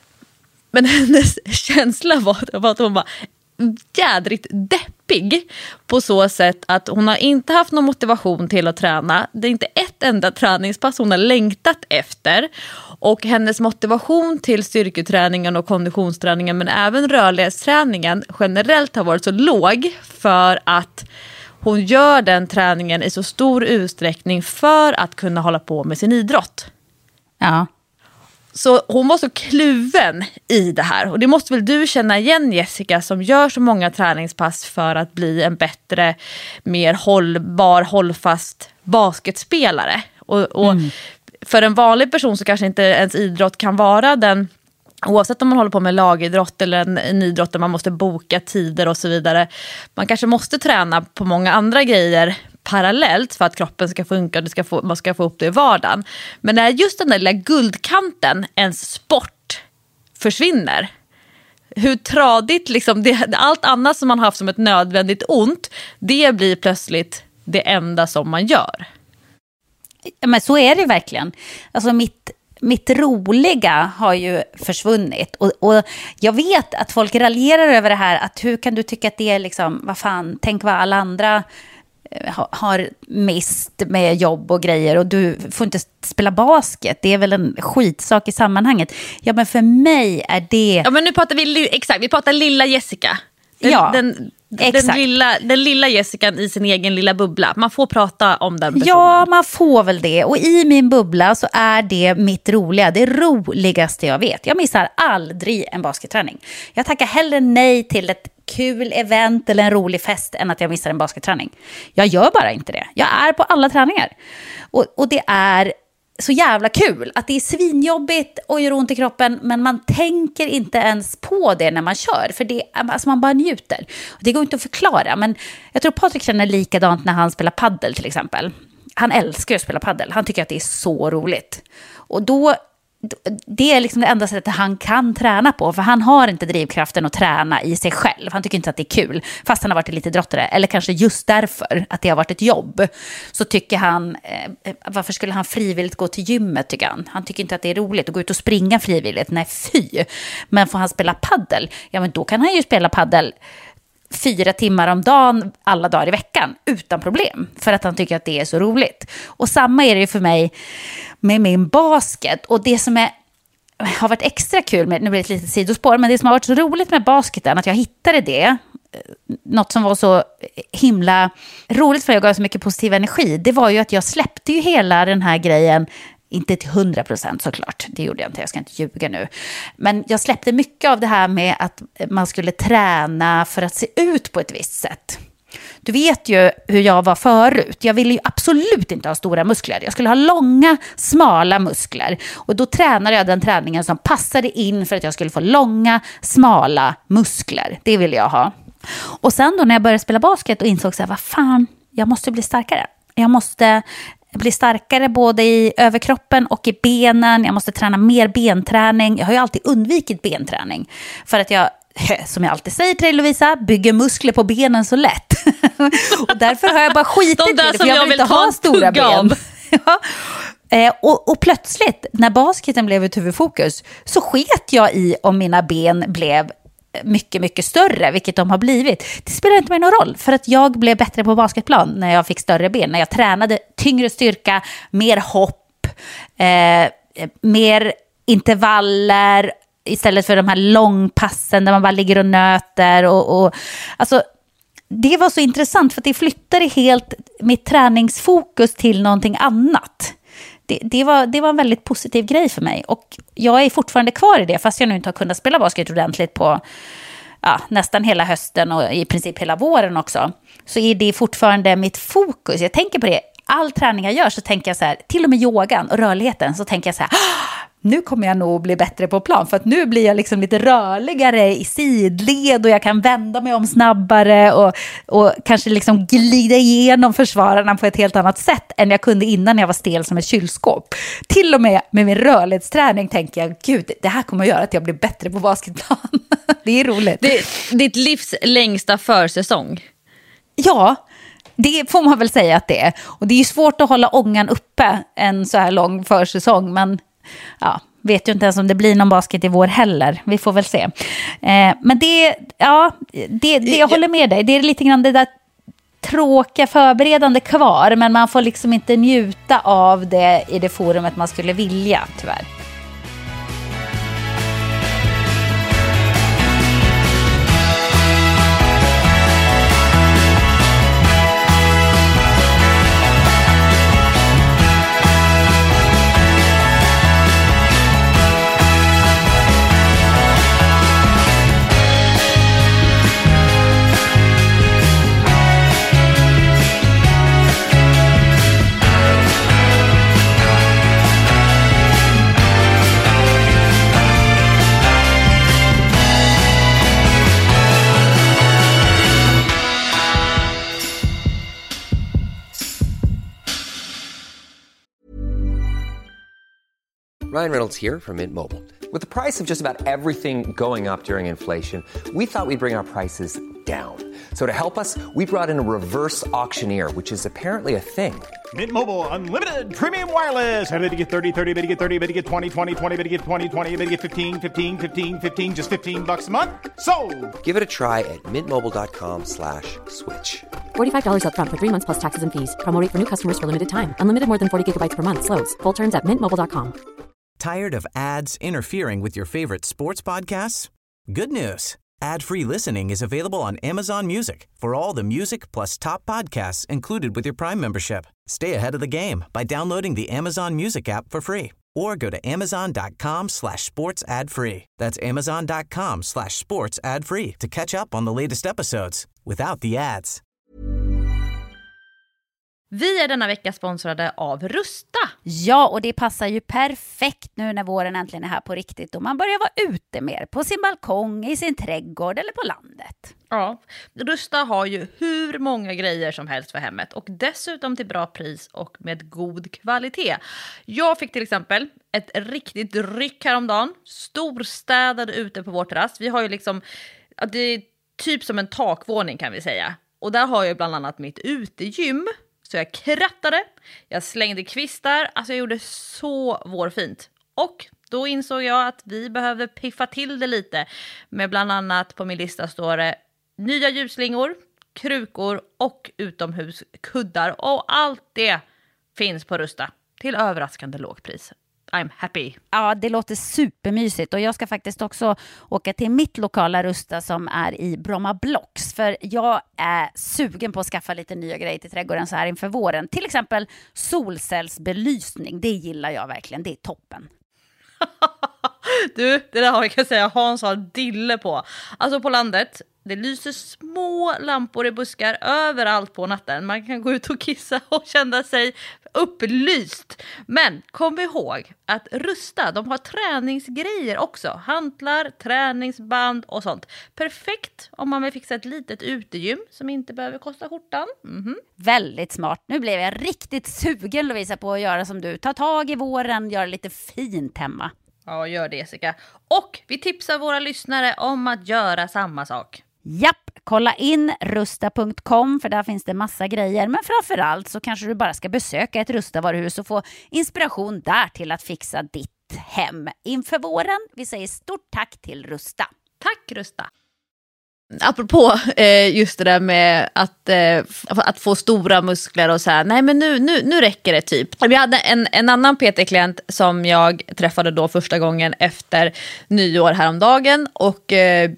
Men hennes känsla var att hon var jädrigt deppig på så sätt att hon har inte haft någon motivation till att träna. Det är inte ett enda träningspass hon har längtat efter. Och hennes motivation till styrketräningen och konditionsträningen, men även rörlighetsträningen generellt har varit så låg för att hon gör den träningen i så stor utsträckning för att kunna hålla på med sin idrott. Ja. Så hon var så kluven i det här. Och det måste väl du känna igen, Jessica, som gör så många träningspass för att bli en bättre, mer hållfast basketspelare. Och för en vanlig person så kanske inte ens idrott kan vara den, oavsett om man håller på med lagidrott eller en idrott där man måste boka tider och så vidare. Man kanske måste träna på många andra grejer parallellt för att kroppen ska funka och man ska få upp det i vardagen. Men när just den där lilla guldkanten, ens sport, försvinner, hur tradigt liksom allt annat som man har haft som ett nödvändigt ont, det blir plötsligt det enda som man gör. Men så är det verkligen. Alltså mitt roliga har ju försvunnit. Och jag vet att folk raljerar över det här. Att hur kan du tycka att det är liksom, vad fan, tänk vad alla andra har mist med jobb och grejer och du får inte spela basket. Det är väl en skitsak i sammanhanget. Ja, men för mig är det... Ja, men nu pratar vi pratar lilla Jessica. Den lilla Jessican i sin egen lilla bubbla. Man får prata om den personen. Ja, man får väl det. Och i min bubbla så är det mitt roliga. Det roligaste jag vet. Jag missar aldrig en basketträning. Jag tackar hellre nej till ett kul event eller en rolig fest än att jag missar en basketträning. Jag gör bara inte det. Jag är på alla träningar. Och det är så jävla kul att det är svinjobbigt och gör ont i kroppen, men man tänker inte ens på det när man kör, för det, alltså man bara njuter. Det går inte att förklara, men jag tror Patrik känner likadant när han spelar paddel till exempel. Han älskar att spela paddel. Han tycker att det är så roligt. Och då, det är liksom det enda sättet han kan träna på, för han har inte drivkraften att träna i sig själv. Han tycker inte att det är kul, fast han har varit lite idrottare, eller kanske just därför att det har varit ett jobb, så tycker han, varför skulle han frivilligt gå till gymmet, tycker han. Han tycker inte att det är roligt att gå ut och springa frivilligt, nej fy. Men får han spela paddel, ja men då kan han ju spela paddel 4 timmar om dagen, alla dagar i veckan, utan problem, för att han tycker att det är så roligt. Och samma är det ju för mig med min basket. Och det som har varit extra kul med, nu blir det ett litet sidospår, men det som har varit så roligt med basketen, att jag hittade det, något som var så himla roligt för att jag gav så mycket positiv energi, det var ju att jag släppte ju hela den här grejen, inte till 100% såklart, det gjorde jag inte, jag ska inte ljuga nu. Men jag släppte mycket av det här med att man skulle träna för att se ut på ett visst sätt. Du vet ju hur jag var förut. Jag ville ju absolut inte ha stora muskler. Jag skulle ha långa, smala muskler. Och då tränade jag den träningen som passade in för att jag skulle få långa, smala muskler. Det ville jag ha. Och sen då när jag började spela basket och insåg så här, vad fan, jag måste bli starkare. Jag måste bli starkare både i överkroppen och i benen. Jag måste träna mer benträning. Jag har ju alltid undvikit benträning. För att jag, som jag alltid säger till dig Lovisa, bygger muskler på benen så lätt. Och därför har jag bara skitit i det. För jag vill inte ha stora ben. Ja. Och plötsligt, när basketen blev ett huvudfokus, så sket jag i om mina ben blev mycket, mycket större, vilket de har blivit. Det spelar inte mig någon roll, för att jag blev bättre på basketplan när jag fick större ben. När jag tränade tyngre styrka, mer hopp, mer intervaller istället för de här långpassen där man bara ligger och nöter. Och alltså, det var så intressant för att det flyttade helt mitt träningsfokus till någonting annat. Det var en väldigt positiv grej för mig. Och jag är fortfarande kvar i det, fast jag nu inte har kunnat spela basket ordentligt på nästan hela hösten och i princip hela våren också. Så är det fortfarande mitt fokus. Jag tänker på det. All träning jag gör så tänker jag så här, till och med yogan och rörligheten, så tänker jag så här, nu kommer jag nog bli bättre på plan. För att nu blir jag liksom lite rörligare i sidled och jag kan vända mig om snabbare och kanske liksom glida igenom försvararna på ett helt annat sätt än jag kunde innan jag var stel som ett kylskåp. Till och med min rörlighetsträning tänker jag, gud, det här kommer att göra att jag blir bättre på basketplan. Det är roligt. Det är ditt livs längsta försäsong. Ja, det får man väl säga att det är. Och det är ju svårt att hålla ångan uppe en så här lång försäsong, men vet ju inte ens om det blir någon basket i vår heller. Vi får väl se. Men det jag håller med dig. Det är lite grann det där tråkiga förberedande kvar, men man får liksom inte njuta av det i det forumet man skulle vilja, tyvärr. Ryan Reynolds here from Mint Mobile. With the price of just about everything going up during inflation, we thought we'd bring our prices down. So to help us, we brought in a reverse auctioneer, which is apparently a thing. Mint Mobile Unlimited Premium Wireless. How to get 30, 30, bit to get 30, bit to get 20, 20, 20, bit to get 20, 20, bit to get 15, 15, 15, 15, just $15 a month? Sold! Give it a try at mintmobile.com/switch. $45 up front for 3 months plus taxes and fees. Promo rate for new customers for limited time. Unlimited more than 40 gigabytes per month. Slows full terms at mintmobile.com. Tired of ads interfering with your favorite sports podcasts? Good news. Ad-free listening is available on Amazon Music for all the music plus top podcasts included with your Prime membership. Stay ahead of the game by downloading the Amazon Music app for free or go to amazon.com/sports ad free. That's amazon.com/sports ad free to catch up on the latest episodes without the ads. Vi är denna vecka sponsrade av Rusta. Ja, och det passar ju perfekt nu när våren äntligen är här på riktigt och man börjar vara ute mer på sin balkong, i sin trädgård eller på landet. Ja, Rusta har ju hur många grejer som helst för hemmet och dessutom till bra pris och med god kvalitet. Jag fick till exempel ett riktigt ryck häromdagen, storstädade ute på vår terrass. Vi har ju liksom, det är typ som en takvåning kan vi säga. Och där har jag bland annat mitt utegym. Så jag krattade, jag slängde kvistar, alltså jag gjorde så vårfint. Och då insåg jag att vi behövde piffa till det lite. Med bland annat på min lista står det nya ljusslingor, krukor och utomhuskuddar. Och allt det finns på Rusta till överraskande lågpris. I'm happy. Ja, det låter supermysigt och jag ska faktiskt också åka till mitt lokala Rusta som är i Bromma Blocks. För jag är sugen på att skaffa lite nya grejer till trädgården så här inför våren. Till exempel solcellsbelysning, det gillar jag verkligen, det är toppen. Du, det där har jag kan säga Hans har dille på. Alltså på landet, det lyser små lampor i buskar överallt på natten. Man kan gå ut och kissa och känna sig upplyst. Men kom ihåg att Rusta, de har träningsgrejer också. Hantlar, träningsband och sånt. Perfekt om man vill fixa ett litet utegym som inte behöver kosta skjortan. Väldigt smart. Nu blev jag riktigt sugen, Lovisa, på att göra som du. Ta tag i våren, göra lite fint hemma. Ja, gör det, Jessica. Och vi tipsar våra lyssnare om att göra samma sak. Japp, kolla in rusta.com för där finns det massa grejer. Men framförallt så kanske du bara ska besöka ett Rusta-varuhus och få inspiration där till att fixa ditt hem inför våren. Vi säger stort tack till Rusta. Tack Rusta! Apropå just det där med att få stora muskler och så här, nej men nu räcker det typ. Vi hade en annan PT-klient som jag träffade då första gången efter nyår häromdagen och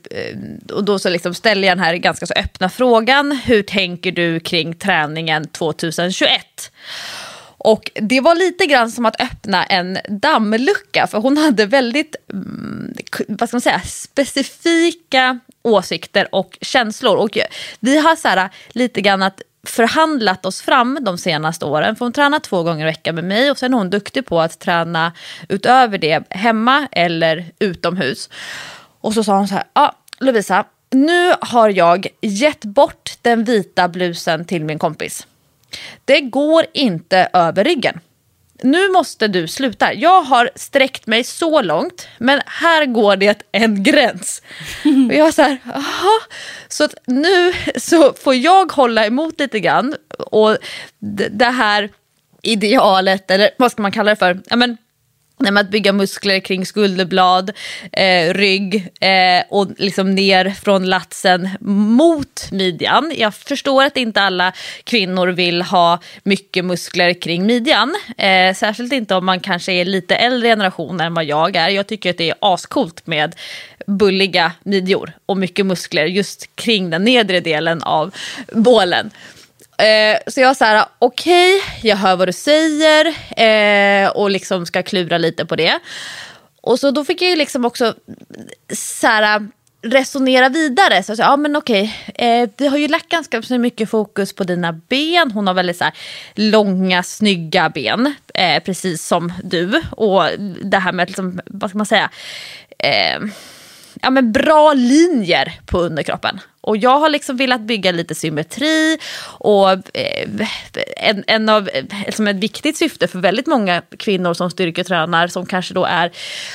då så liksom ställer jag den här ganska så öppna frågan: hur tänker du kring träningen 2021? Och det var lite grann som att öppna en dammlucka, för hon hade väldigt vad ska man säga, specifika åsikter och känslor. Och vi har så här lite grann att förhandlat oss fram de senaste åren. För hon tränar 2 gånger i veckan med mig och sen är hon duktig på att träna utöver det hemma eller utomhus. Och så sa hon så här: ja, Lovisa, nu har jag gett bort den vita blusen till min kompis. Det går inte över ryggen. Nu måste du sluta. Jag har sträckt mig så långt, men här går det en gräns. Och jag var så här, aha. Så att nu så får jag hålla emot lite grann. Och det här idealet, eller vad ska man kalla det för? Ja, men att bygga muskler kring skulderblad, rygg och liksom ner från latsen mot midjan. Jag förstår att inte alla kvinnor vill ha mycket muskler kring midjan. Särskilt inte om man kanske är lite äldre generation än vad jag är. Jag tycker att det är ascoolt med bulliga midjor och mycket muskler just kring den nedre delen av bålen. Så jag sa okej, jag hör vad du säger och liksom ska klura lite på det. Och så då fick jag ju liksom också så här, resonera vidare. Så jag sa, ja men okej, vi har ju lagt ganska mycket fokus på dina ben. Hon har väldigt så här långa, snygga ben, precis som du. Och det här med liksom, vad ska man säga, ja, men bra linjer på underkroppen. Och jag har liksom velat bygga lite symmetri och som ett viktigt syfte för väldigt många kvinnor som styrketränar som kanske då är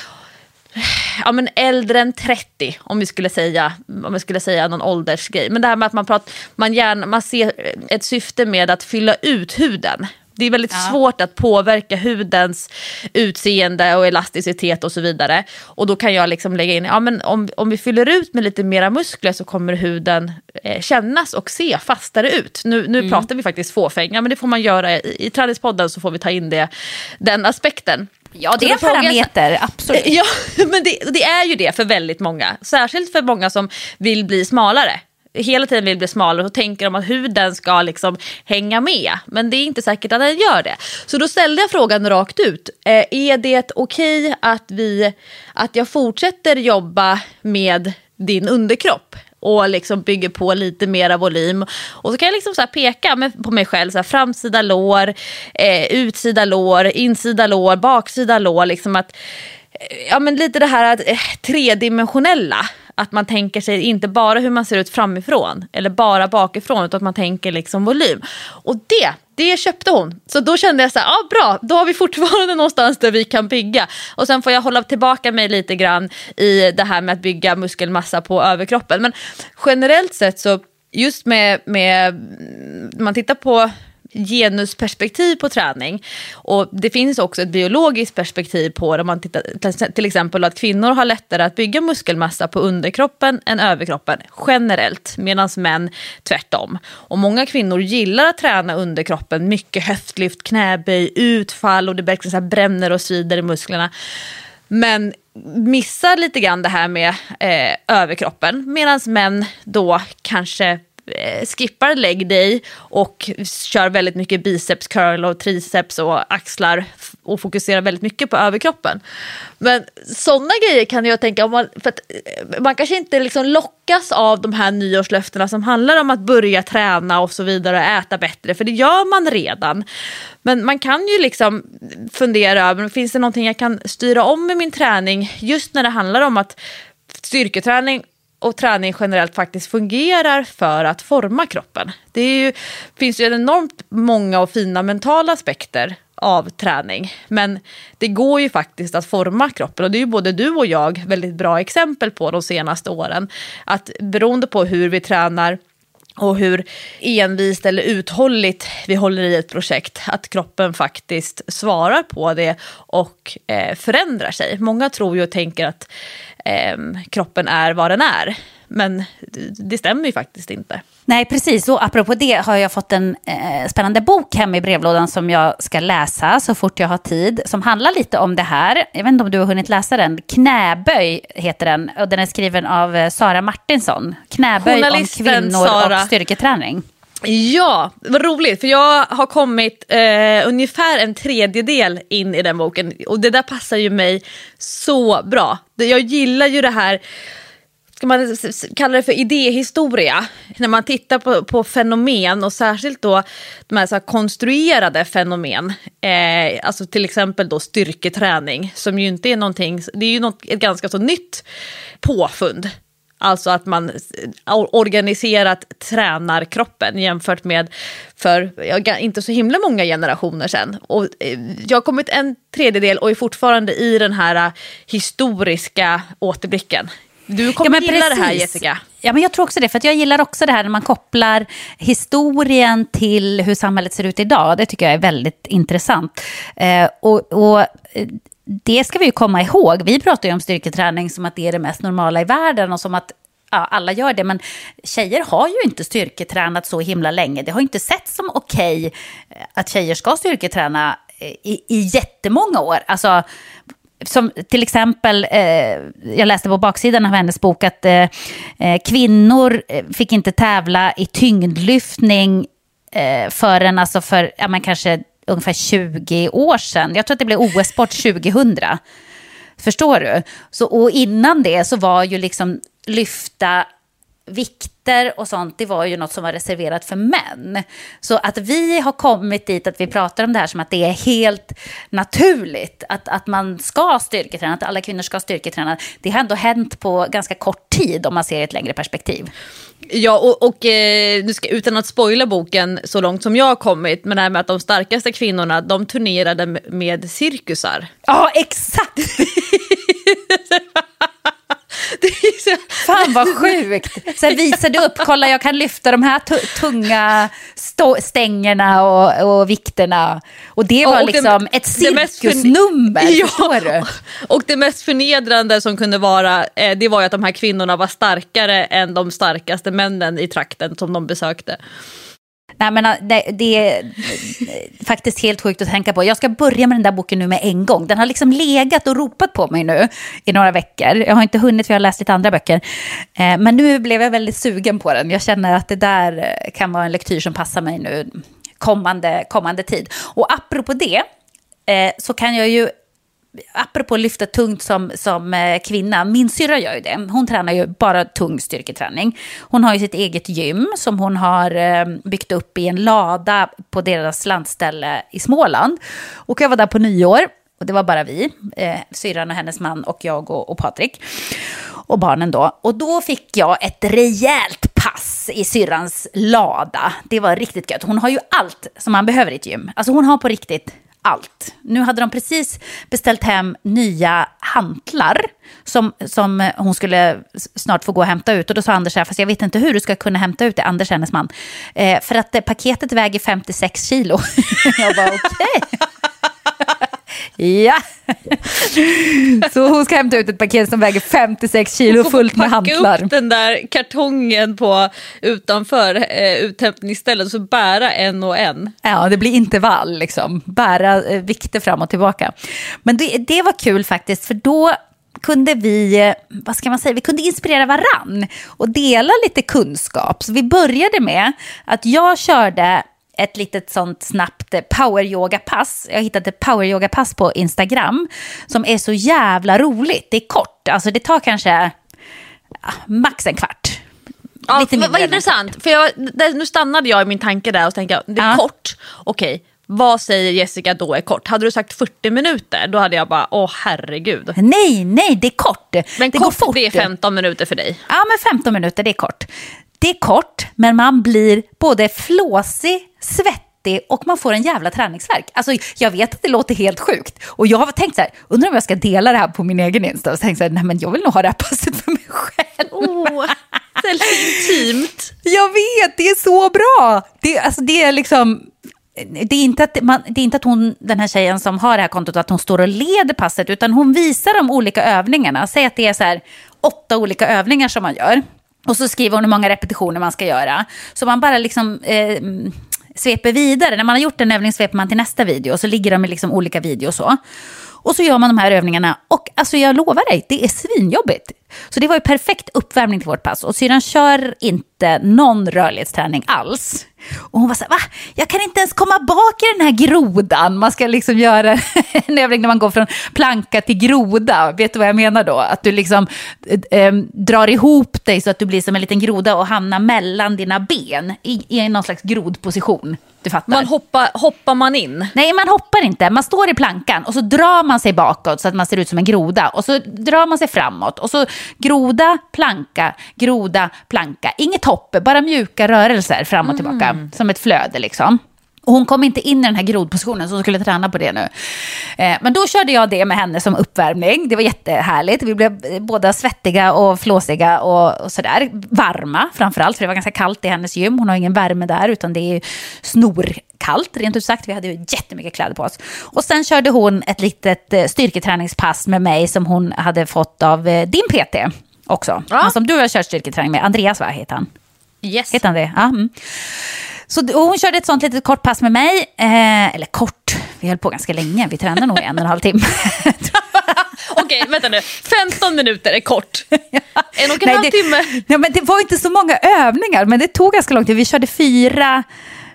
äldre än 30 om vi skulle säga någon åldersgrej. Men det här med att man ser ett syfte med att fylla ut huden. Det är väldigt svårt att påverka hudens utseende och elasticitet och så vidare. Och då kan jag liksom lägga in, om vi fyller ut med lite mera muskler så kommer huden kännas och se fastare ut. Nu pratar vi faktiskt fåfänga, men det får man göra i Träningspodden, så får vi ta in den aspekten. Ja, det är en parameter, absolut. Ja, men det är ju det för väldigt många. Särskilt för många som vill bli smalare. Hela tiden vill bli smalare och tänker om att huden ska liksom hänga med. Men det är inte säkert att den gör det. Så då ställde jag frågan rakt ut. Är det okej att jag fortsätter jobba med din underkropp? Och liksom bygger på lite mera volym. Och så kan jag liksom så här peka på mig själv. Så här, framsida lår, utsida lår, insida lår, baksida lår. Liksom att, lite det här tredimensionella. Att man tänker sig inte bara hur man ser ut framifrån eller bara bakifrån, utan att man tänker liksom volym. Och det köpte hon. Så då kände jag så här, bra, då har vi fortfarande någonstans där vi kan bygga. Och sen får jag hålla tillbaka mig lite grann i det här med att bygga muskelmassa på överkroppen. Men generellt sett så just med man tittar på genusperspektiv på träning, och det finns också ett biologiskt perspektiv på det. Man tittar till exempel att kvinnor har lättare att bygga muskelmassa på underkroppen än överkroppen generellt, medan män tvärtom. Och många kvinnor gillar att träna underkroppen, mycket höftlyft, knäböj, utfall, och det verkligen så här bränner och svider i musklerna. Men missar lite grann det här med överkroppen, medan män då kanske skippar leg day och kör väldigt mycket biceps curl och triceps och axlar och fokuserar väldigt mycket på överkroppen. Men sådana grejer kan jag tänka om för att man kanske inte liksom lockas av de här nyårslöftena som handlar om att börja träna och så vidare och äta bättre, för det gör man redan. Men man kan ju liksom fundera över, finns det någonting jag kan styra om med min träning just när det handlar om att styrketräning och träning generellt faktiskt fungerar för att forma kroppen. Finns ju enormt många och fina mentala aspekter av träning. Men det går ju faktiskt att forma kroppen. Och det är ju både du och jag väldigt bra exempel på de senaste åren. Att beroende på hur vi tränar och hur envist eller uthålligt vi håller i ett projekt, att kroppen faktiskt svarar på det och förändrar sig. Många tror ju och tänker att kroppen är vad den är. Men det stämmer ju faktiskt inte. Nej, precis. Och apropå det har jag fått en spännande bok hem i brevlådan som jag ska läsa så fort jag har tid. Som handlar lite om det här. Jag vet inte om du har hunnit läsa den. Knäböj heter den. Och den är skriven av Sara Martinsson. Knäböj om kvinnor Sara. Och styrketräning. Ja, vad roligt. För jag har kommit ungefär en tredjedel in i den boken. Och det där passar ju mig så bra. Jag gillar ju det här... Ska man kalla det för idéhistoria, när man tittar på fenomen och särskilt då de här, så här konstruerade fenomen, alltså till exempel då styrketräning som ju inte är någonting, det är ju ett ganska så nytt påfund. Alltså att man organiserat tränar kroppen jämfört med för inte så himla många generationer sedan. Och jag har kommit en tredjedel och är fortfarande i den här historiska återblicken. Du kommer gilla det här, Jessica. Ja, men jag tror också det, för att jag gillar också det här när man kopplar historien till hur samhället ser ut idag. Det tycker jag är väldigt intressant. Och det ska vi ju komma ihåg. Vi pratar ju om styrketräning som att det är det mest normala i världen och som att alla gör det. Men tjejer har ju inte styrketränat så himla länge. Det har inte sett som okej att tjejer ska styrketräna i jättemånga år. Alltså... Som till exempel, jag läste på baksidan av hennes bok att kvinnor fick inte tävla i tyngdlyftning förrän alltså för kanske ungefär 20 år sedan. Jag tror att det blev OS-sport 2000. Förstår du? Så, och innan det så var ju liksom lyfta vikter och sånt, det var ju något som var reserverat för män. Så att vi har kommit dit att vi pratar om det här som att det är helt naturligt att man ska styrketräna, att alla kvinnor ska styrketräna. Det har ändå hänt på ganska kort tid om man ser ett längre perspektiv. Ja, och nu ska, utan att spoila boken så långt som jag har kommit, men det här med att de starkaste kvinnorna, de turnerade med cirkusar. Ja, exakt! Fan vad sjukt. Sen visade upp, kolla jag kan lyfta de här tunga stängerna och vikterna. Och det var liksom ett cirkusnummer, förstår du? Och det mest förnedrande som kunde vara, det var ju att de här kvinnorna var starkare än de starkaste männen i trakten som de besökte. Nej, men det är faktiskt helt sjukt att tänka på. Jag ska börja med den där boken nu med en gång. Den har liksom legat och ropat på mig nu i några veckor. Jag har inte hunnit för jag har läst lite andra böcker. Men nu blev jag väldigt sugen på den. Jag känner att det där kan vara en lektyr som passar mig nu kommande tid. Och apropå det så kan jag ju, apropå lyfta tungt som kvinna, min syrra gör ju det. Hon tränar ju bara tung styrketräning. Hon har ju sitt eget gym som hon har byggt upp i en lada på deras landställe i Småland. Och jag var där på nyår och det var bara vi, syrran och hennes man och jag och Patrik och barnen då. Och då fick jag ett rejält pass i syrrans lada. Det var riktigt gött. Hon har ju allt som man behöver i ett gym. Alltså hon har på riktigt allt. Nu hade de precis beställt hem nya hantlar som hon skulle snart få gå och hämta ut. Och då sa Anders här, fast jag vet inte hur du ska kunna hämta ut det, Anders, hennes man. För att paketet väger 56 kilo. Jag bara okej. Ja. Så hon ska hämta ut ett paket som väger 56 kilo fullt med hantlar. Packa upp den där kartongen på utanför uthämtningsstället så bära en och en. Ja, det blir intervall liksom. Bära vikter fram och tillbaka. Men det var kul faktiskt, för då kunde vi, vad ska man säga, vi kunde inspirera varann och dela lite kunskap. Så vi började med att jag körde ett litet sånt snabbt power-yoga-pass. Jag har hittat ett power-yoga-pass på Instagram som är så jävla roligt. Det är kort, alltså det tar kanske max en kvart. Ja, lite mindre. Vad intressant, för nu stannade jag i min tanke där och tänkte, det är kort, okej. Vad säger Jessica då är kort? Hade du sagt 40 minuter, då hade jag bara, herregud. Nej, det är kort. Men det kort, går fort. Det är 15 minuter för dig. Ja, men 15 minuter, det är kort. Det är kort, men man blir både flåsig, svettig och man får en jävla träningsvärk. Alltså, jag vet att det låter helt sjukt. Och jag har tänkt så här, undrar om jag ska dela det här på min egen Insta. Och tänkt så här, nej men jag vill nog ha det här passet för mig själv. Det är intimt. Jag vet, det är så bra. Det är liksom... det är inte att hon, den här tjejen som har det här kontot, att hon står och leder passet, utan hon visar de olika övningarna. Säg att det är så här 8 olika övningar som man gör. Och så skriver hon hur många repetitioner man ska göra. Så man bara liksom sveper vidare. När man har gjort en övning sveper man till nästa video. Och så ligger de i liksom olika videos så. Och så gör man de här övningarna. Och alltså jag lovar dig, det är svinjobbigt. Så det var ju perfekt uppvärmning till vårt pass. Och syrran kör inte någon rörlighetsträning alls. Och hon var så här, va? Jag kan inte ens komma bak i den här grodan. Man ska liksom göra en övning när man går från planka till groda. Vet du vad jag menar då? Att du liksom drar ihop dig så att du blir som en liten groda och hamnar mellan dina ben i någon slags grodposition. Du fattar. Hoppar man in? Nej, man hoppar inte. Man står i plankan och så drar man sig bakåt så att man ser ut som en groda. Och så drar man sig framåt. Och så groda, planka. Inget hopp, bara mjuka rörelser fram och tillbaka. Som ett flöde liksom. Och hon kom inte in i den här grodpositionen, så hon skulle träna på det nu. Men då körde jag det med henne som uppvärmning. Det var jättehärligt. Vi blev båda svettiga och flåsiga och sådär. Varma framförallt, för det var ganska kallt i hennes gym. Hon har ingen värme där, utan det är snorkallt, rent ut sagt. Vi hade ju jättemycket kläder på oss. Och sen körde hon ett litet styrketräningspass med mig som hon hade fått av din PT också. Ja. Han som du har kört styrketräning med. Andreas, vad heter han? Yes. Heter han det? Ja. Så hon körde ett sånt litet kort pass med mig. Eller kort, vi höll på ganska länge. Vi tränade nog 1,5 timme. Okej, vänta nu. 15 minuter är kort. 1,5 timme. Nej, men det var inte så många övningar, men det tog ganska lång tid. Vi körde 4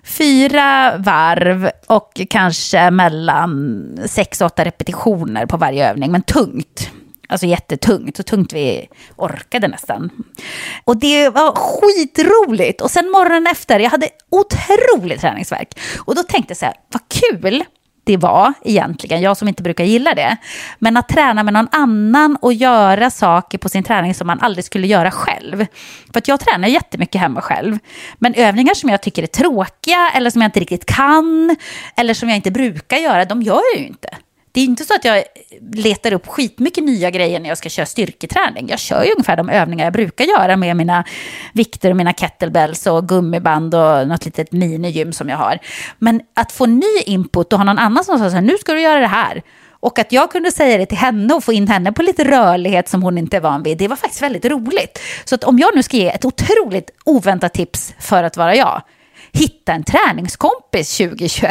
varv och kanske mellan 6-8 repetitioner på varje övning. Men tungt. Alltså jättetungt, så tungt vi orkade nästan. Och det var skitroligt. Och sen morgonen efter, jag hade otrolig träningsvärk. Och då tänkte jag så här, vad kul det var egentligen, jag som inte brukar gilla det. Men att träna med någon annan och göra saker på sin träning som man aldrig skulle göra själv. För att jag tränar jättemycket hemma själv. Men övningar som jag tycker är tråkiga eller som jag inte riktigt kan eller som jag inte brukar göra, de gör jag ju inte. Det är inte så att jag letar upp skitmycket nya grejer när jag ska köra styrketräning. Jag kör ju ungefär de övningar jag brukar göra med mina vikter och mina kettlebells och gummiband och något litet minigym som jag har. Men att få ny input och ha någon annan som sa så här, nu ska du göra det här. Och att jag kunde säga det till henne och få in henne på lite rörlighet som hon inte är van vid, det var faktiskt väldigt roligt. Så att om jag nu ska ge ett otroligt oväntat tips för att vara jag, hitta en träningskompis 2021.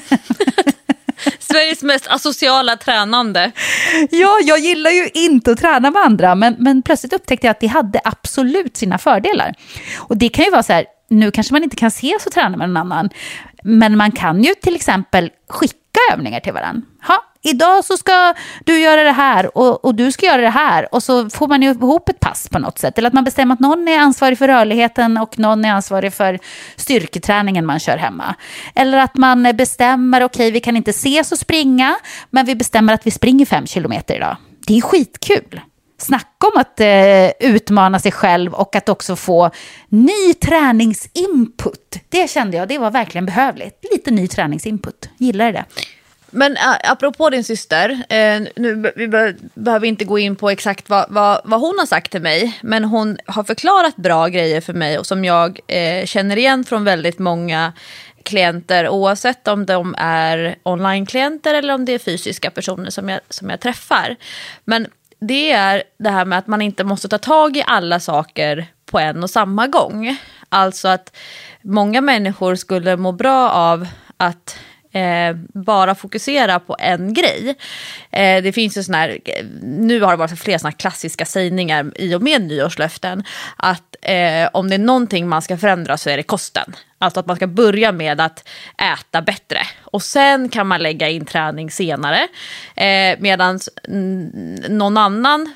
Sveriges mest asociala tränande. Ja, jag gillar ju inte att träna med andra, men plötsligt upptäckte jag att det hade absolut sina fördelar. Och det kan ju vara så här, nu kanske man inte kan ses och träna med någon annan, men man kan ju till exempel skicka övningar till varandra. Idag så ska du göra det här och du ska göra det här. Och så får man ju ihop ett pass på något sätt. Eller att man bestämmer att någon är ansvarig för rörligheten och någon är ansvarig för styrketräningen man kör hemma. Eller att man bestämmer, okej, vi kan inte ses och springa, men vi bestämmer att vi springer 5 kilometer idag. Det är skitkul. Snacka om att utmana sig själv och att också få ny träningsinput. Det kände jag, det var verkligen behövligt. Lite ny träningsinput, gillar det. Men apropå din syster, vi behöver inte gå in på exakt vad hon har sagt till mig, men hon har förklarat bra grejer för mig och som jag känner igen från väldigt många klienter, oavsett om de är online-klienter eller om det är fysiska personer som jag träffar. Men det är det här med att man inte måste ta tag i alla saker på en och samma gång. Alltså att många människor skulle må bra av att bara fokusera på en grej. Det finns ju sån här, nu har det varit flera såna klassiska sägningar i och med nyårslöften, att om det är någonting man ska förändra så är det kosten. Alltså att man ska börja med att äta bättre och sen kan man lägga in träning senare. Medan någon annan,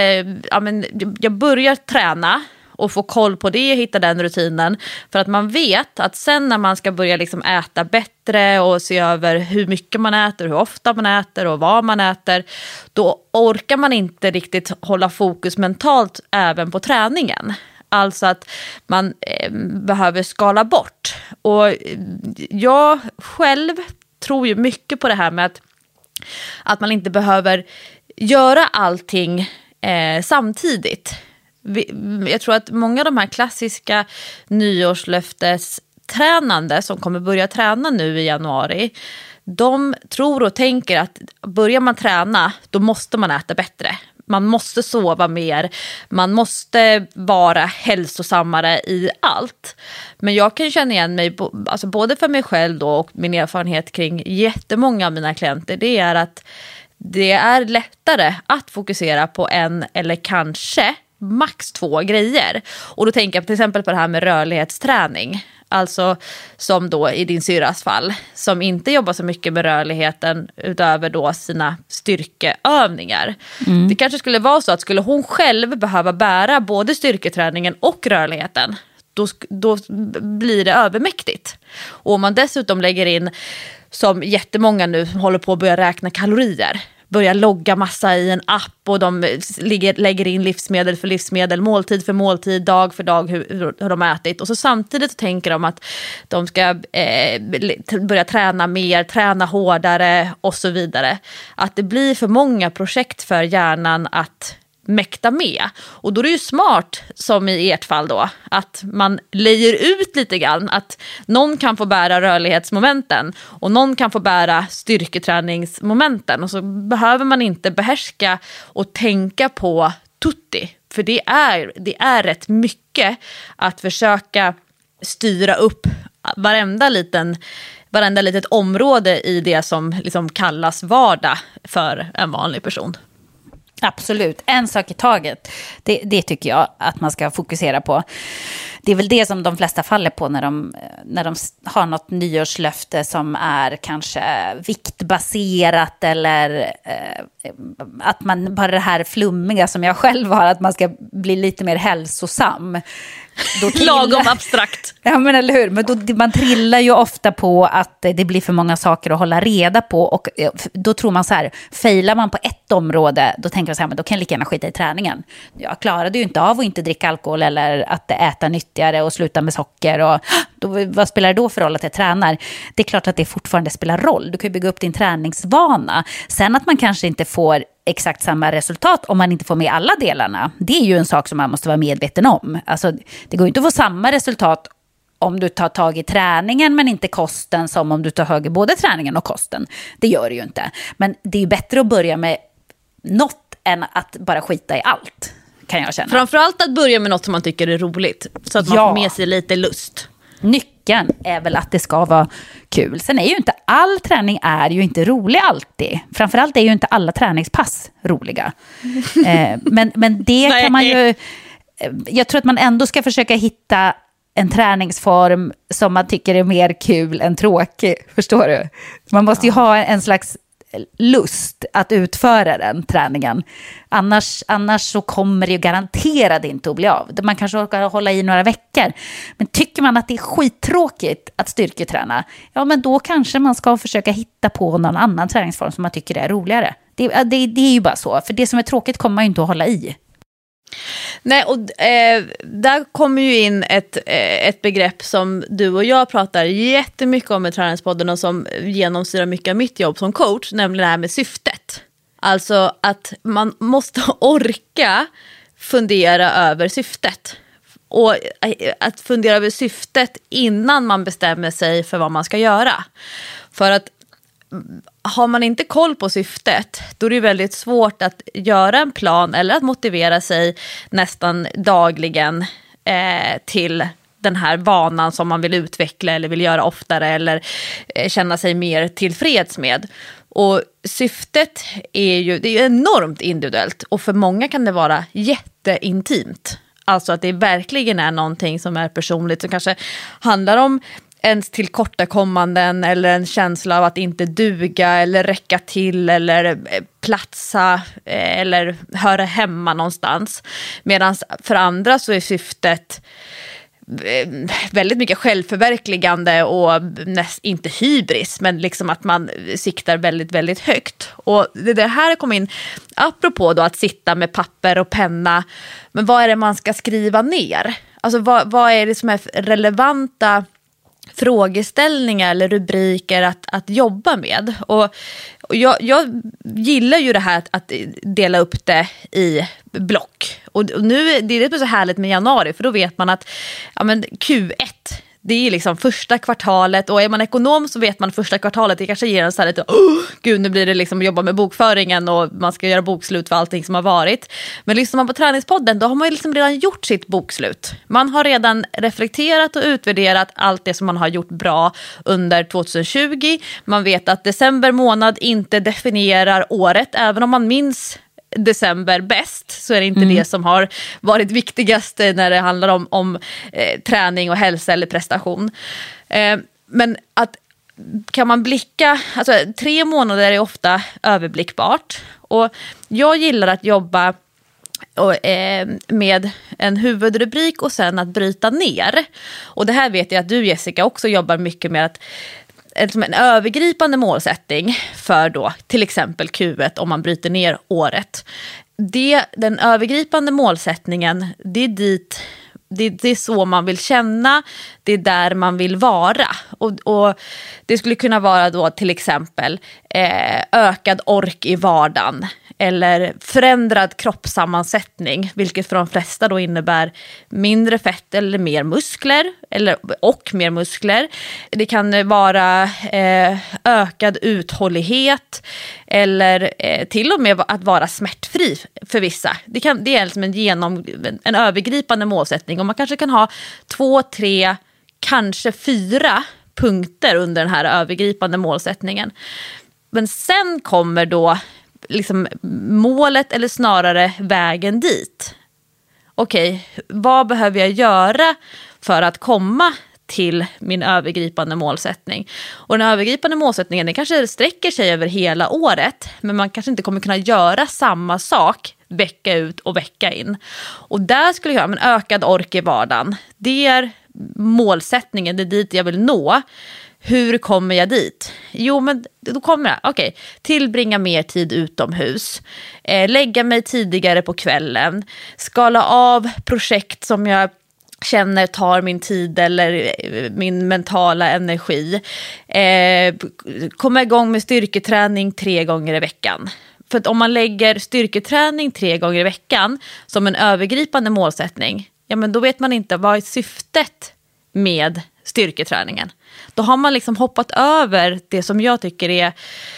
jag börjar träna och få koll på det, hitta den rutinen. För att man vet att sen när man ska börja liksom äta bättre och se över hur mycket man äter, hur ofta man äter och vad man äter, då orkar man inte riktigt hålla fokus mentalt även på träningen. Alltså att man behöver skala bort. Och jag själv tror ju mycket på det här med att man inte behöver göra allting samtidigt. Jag tror att många av de här klassiska nyårslöftes rörlighetstränande som kommer börja träna nu i januari, de tror och tänker att börjar man träna, då måste man äta bättre. Man måste sova mer, man måste vara hälsosammare i allt. Men jag kan känna igen mig, alltså både för mig själv då och min erfarenhet kring jättemånga av mina klienter, det är att det är lättare att fokusera på en eller kanske max 2 grejer. Och då tänker jag till exempel på det här med rörlighetsträning. Alltså som då i din syrras fall, som inte jobbar så mycket med rörligheten utöver då sina styrkeövningar. Det kanske skulle vara så att skulle hon själv behöva bära både styrketräningen och rörligheten, då blir det övermäktigt. Och om man dessutom lägger in, som jättemånga nu håller på att börja räkna kalorier, börja logga massa i en app och de lägger in livsmedel för livsmedel, måltid för måltid, dag för dag hur de ätit. Och så samtidigt tänker de att de ska börja träna mer, träna hårdare och så vidare. Att det blir för många projekt för hjärnan att mäkta med. Och då är det ju smart, som i ert fall då, att man lejer ut lite grann, att någon kan få bära rörlighetsmomenten och någon kan få bära styrketräningsmomenten, och så behöver man inte behärska och tänka på tutti, för det är rätt mycket att försöka styra upp varenda litet område i det som liksom kallas vardag för en vanlig person. Absolut, en sak i taget. Det tycker jag att man ska fokusera på. Det är väl det som de flesta faller på när de har något nyårslöfte som är kanske viktbaserat, eller att man bara det här flummiga som jag själv har, att man ska bli lite mer hälsosam. Lagom abstrakt. Ja, men eller hur? Men man trillar ju ofta på att det blir för många saker att hålla reda på, och då tror man så här, failar man på ett område, då tänker man så här, men då kan jag lika gärna skita i träningen. Jag klarade ju inte av att inte dricka alkohol eller att äta nyttigare och sluta med socker, och då, vad spelar det då för roll att jag tränar? Det är klart att det fortfarande spelar roll. Du kan ju bygga upp din träningsvana. Sen att man kanske inte får exakt samma resultat om man inte får med alla delarna, det är ju en sak som man måste vara medveten om. Alltså, det går ju inte att få samma resultat om du tar tag i träningen men inte kosten, som om du tar tag i både träningen och kosten. Det gör det ju inte. Men det är ju bättre att börja med något än att bara skita i allt, kan jag känna. Framförallt att börja med något som man tycker är roligt, så att man får med sig lite lust. Nyckeln är väl att det ska vara kul. Sen är ju inte all träning är ju inte rolig alltid. Framförallt är ju inte alla träningspass roliga. Men det kan man ju... Jag tror att man ändå ska försöka hitta en träningsform som man tycker är mer kul än tråkig. Förstår du? Man måste ju ha en slags lust att utföra den träningen. Annars så kommer det ju garanterat inte att bli av. Man kanske orkar hålla i några veckor. Men tycker man att det är skittråkigt att styrketräna, ja, men då kanske man ska försöka hitta på någon annan träningsform som man tycker är roligare. Det är ju bara så. För det som är tråkigt kommer man ju inte att hålla i. Nej, och där kommer ju in ett begrepp som du och jag pratar jättemycket om i Träningspodden och som genomsyrar mycket av mitt jobb som coach, nämligen det här med syftet. Alltså att man måste orka fundera över syftet. Och att fundera över syftet innan man bestämmer sig för vad man ska göra. För att har man inte koll på syftet, då är det väldigt svårt att göra en plan eller att motivera sig nästan dagligen till den här vanan som man vill utveckla eller vill göra oftare eller känna sig mer tillfreds med. Och syftet är ju enormt individuellt, och för många kan det vara jätteintimt. Alltså att det verkligen är någonting som är personligt, som kanske handlar om ens tillkortakommanden eller en känsla av att inte duga eller räcka till eller platsa eller höra hemma någonstans. Medan för andra så är syftet väldigt mycket självförverkligande och inte hybris, men liksom att man siktar väldigt, väldigt högt. Och det här kommer in apropå då att sitta med papper och penna. Men vad är det man ska skriva ner? Alltså vad är det som är relevanta frågeställningar eller rubriker att jobba med? Och jag gillar ju det här att dela upp det i block. Och nu det är det så härligt med januari, för då vet man att ja, men Q1, Det är liksom första kvartalet, och är man ekonom så vet man första kvartalet, det kanske ger en så här lite, gud nu blir det liksom jobba med bokföringen och man ska göra bokslut för allting som har varit. Men lyssnar man på Träningspodden, då har man ju liksom redan gjort sitt bokslut. Man har redan reflekterat och utvärderat allt det som man har gjort bra under 2020. Man vet att december månad inte definierar året, även om man minns december bäst, så är det inte det som har varit viktigast när det handlar om träning och hälsa eller prestation. Men att kan man blicka, alltså 3 månader är ofta överblickbart, och jag gillar att jobba med en huvudrubrik och sen att bryta ner. Och det här vet jag att du, Jessica, också jobbar mycket med, att som en övergripande målsättning för då till exempel Q1 om man bryter ner året. Den övergripande målsättningen, det är dit, det är så man vill känna, det är där man vill vara. Och det skulle kunna vara då till exempel ökad ork i vardagen, eller förändrad kroppssammansättning, vilket för de flesta då innebär mindre fett eller mer muskler, och mer muskler. Det kan vara ökad uthållighet, eller till och med att vara smärtfri för vissa. Det är liksom en övergripande målsättning, och man kanske kan ha 2, 3, kanske 4 punkter under den här övergripande målsättningen. Men sen kommer då liksom målet, eller snarare vägen dit. Okej, vad behöver jag göra för att komma till min övergripande målsättning? Och den övergripande målsättningen, den kanske sträcker sig över hela året, men man kanske inte kommer kunna göra samma sak vecka ut och vecka in. Och där skulle jag ha en ökad ork i vardagen. Det är målsättningen, det är dit jag vill nå. Hur kommer jag dit? Jo, men då kommer jag, tillbringa mer tid utomhus, lägga mig tidigare på kvällen, skala av projekt som jag känner tar min tid eller min mentala energi, komma igång med styrketräning 3 gånger i veckan. För att om man lägger styrketräning 3 gånger i veckan som en övergripande målsättning, ja, men då vet man inte vad är syftet med styrketräningen. Då har man liksom hoppat över det som jag tycker är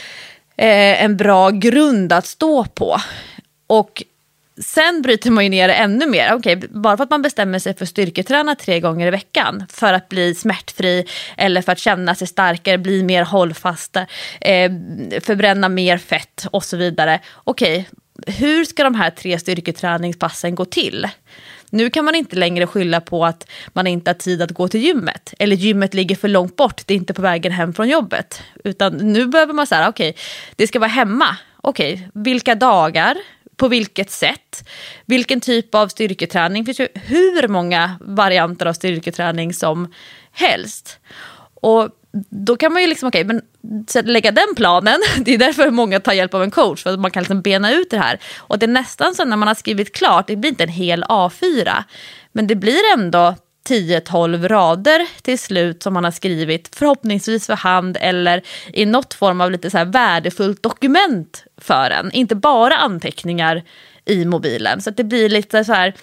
en bra grund att stå på. Och sen bryter man ju ner det ännu mer. Bara för att man bestämmer sig för styrketräna 3 gånger i veckan för att bli smärtfri, eller för att känna sig starkare, bli mer hållfasta, förbränna mer fett och så vidare. Hur ska de här 3 styrketräningspassen gå till? Nu kan man inte längre skylla på att man inte har tid att gå till gymmet, eller gymmet ligger för långt bort, det är inte på vägen hem från jobbet. Utan nu behöver man säga, det ska vara hemma. Vilka dagar, på vilket sätt, vilken typ av styrketräning? Det finns ju hur många varianter av styrketräning som helst. Och då kan man ju liksom, men lägga den planen. Det är därför många tar hjälp av en coach, för att man kan liksom bena ut det här. Och det är nästan så när man har skrivit klart, det blir inte en hel A4, men det blir ändå 10-12 rader till slut som man har skrivit, förhoppningsvis för hand eller i något form av lite så här värdefullt dokument för en. Inte bara anteckningar i mobilen. Så att det blir lite så här,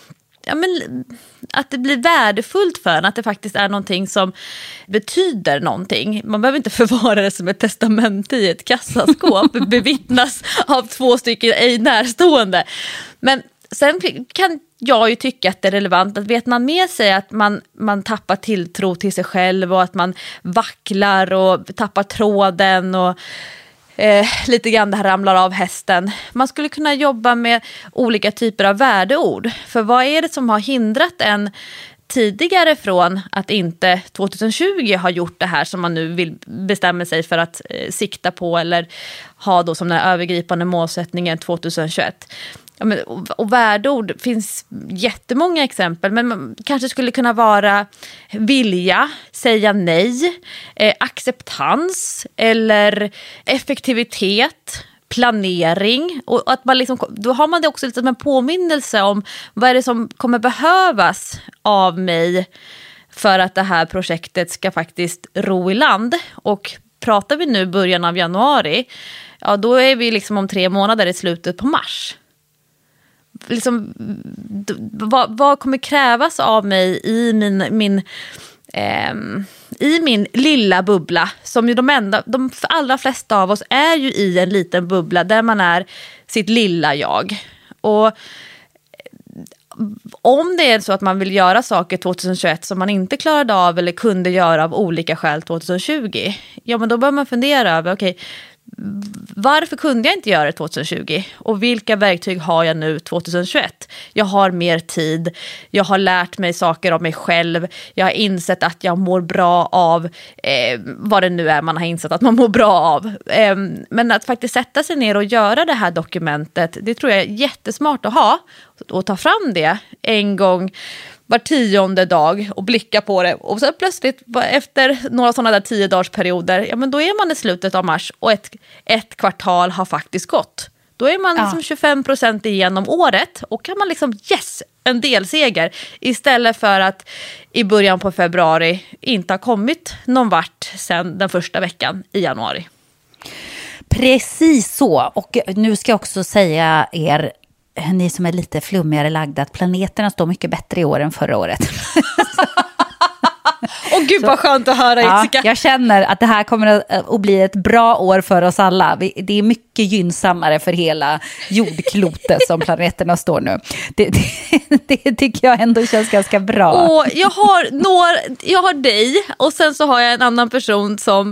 att det blir värdefullt för en, att det faktiskt är någonting som betyder någonting. Man behöver inte förvara det som ett testament i ett kassaskåp, bevittnas av 2 stycken ej närstående. Men sen kan jag ju tycka att det är relevant att vet man med sig att man tappar tilltro till sig själv, och att man vacklar och tappar tråden och lite grann det här ramlar av hästen. Man skulle kunna jobba med olika typer av värdeord. För vad är det som har hindrat en tidigare från att inte 2020 ha gjort det här som man nu vill bestämma sig för att sikta på, eller ha då som den övergripande målsättningen 2021? Och värdeord finns jättemånga exempel, men man kanske skulle kunna vara vilja, säga nej, acceptans eller effektivitet, planering. Och att man liksom, då har man det också lite som en påminnelse om vad är det som kommer behövas av mig för att det här projektet ska faktiskt ro i land. Och pratar vi nu början av januari, ja, då är vi liksom om 3 månader i slutet på mars. Liksom, vad kommer krävas av mig i min i min lilla bubbla, som ju de allra flesta av oss är ju i en liten bubbla där man är sitt lilla jag. Och om det är så att man vill göra saker 2021 som man inte klarade av eller kunde göra av olika skäl 2020, ja men då bör man fundera över, okej, varför kunde jag inte göra det 2020? Och vilka verktyg har jag nu 2021? Jag har mer tid. Jag har lärt mig saker om mig själv. Jag har insett att jag mår bra av vad det nu är man har insett att man mår bra av. Men att faktiskt sätta sig ner och göra det här dokumentet, det tror jag är jättesmart att ha. Och ta fram det en gång var 10:e dag och blicka på det. Och så plötsligt efter några sådana där 10-dagsperioder, ja men då är man i slutet av mars och ett kvartal har faktiskt gått. Då är man liksom 25% igenom året och kan man liksom en delseger istället för att i början på februari inte ha kommit någon vart sedan den första veckan i januari. Precis så. Och nu ska jag också säga er, ni som är lite flummigare lagda, att planeterna står mycket bättre i år än förra året. Åh gud vad skönt att höra, Jessica. Jag känner att det här kommer att bli ett bra år för oss alla. Det är mycket gynnsammare för hela jordklotet som planeterna står nu. Det tycker jag ändå känns ganska bra. Och jag har dig och sen så har jag en annan person som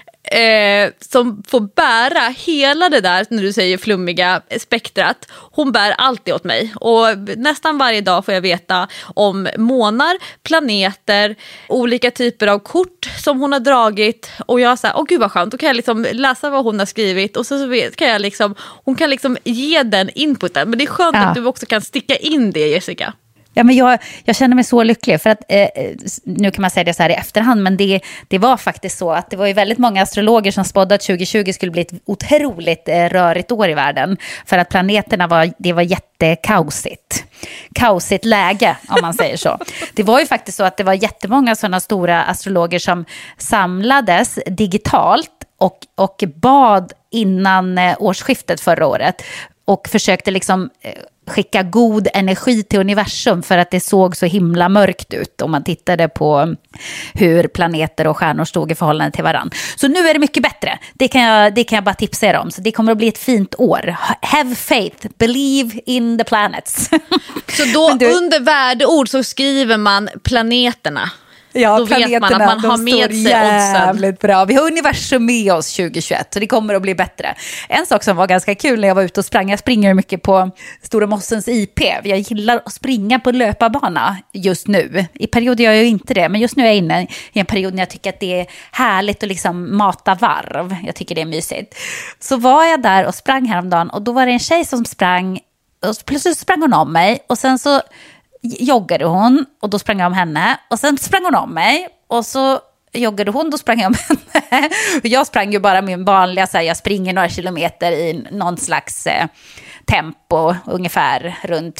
får bära hela det där, när du säger flummiga spektrat. Hon bär alltid åt mig och nästan varje dag får jag veta om månar, planeter, olika typer av kort som hon har dragit, och jag säger, åh gud vad skönt, då kan jag liksom läsa vad hon har skrivit och så kan jag liksom, hon kan liksom ge den inputen, men det är skönt att du också kan sticka in det, Jessica. Ja, men jag känner mig så lycklig för att nu kan man säga det så här i efterhand, men det var faktiskt så att det var ju väldigt många astrologer som spådde att 2020 skulle bli ett otroligt rörigt år i världen, för att planeterna var jättekaosigt. Kaosigt läge, om man säger så. Det var ju faktiskt så att det var jättemånga sådana stora astrologer som samlades digitalt och bad innan årsskiftet förra året och försökte liksom skicka god energi till universum, för att det såg så himla mörkt ut om man tittade på hur planeter och stjärnor stod i förhållande till varandra. Så nu är det mycket bättre. Det kan jag bara tipsa er om. Så det kommer att bli ett fint år. Have faith, believe in the planets. Så då under värdeord så skriver man planeterna. Ja, då vet man att man har med sig jävligt bra. Vi har universum med oss 2021, så det kommer att bli bättre. En sak som var ganska kul när jag var ute och sprang, jag springer mycket på Stora Mossens IP. Jag gillar att springa på löparbana just nu. I perioder gör jag ju inte det, men just nu är jag inne i en period när jag tycker att det är härligt att liksom mata varv. Jag tycker det är mysigt. Så var jag där och sprang häromdagen, och då var det en tjej som sprang, och plötsligt sprang hon om mig, och sen så joggade hon och då sprang jag om henne, och sen sprang hon om mig och så joggade hon, då sprang jag om henne. Jag sprang ju bara min vanliga, så här, jag springer några kilometer i någon slags tempo, ungefär runt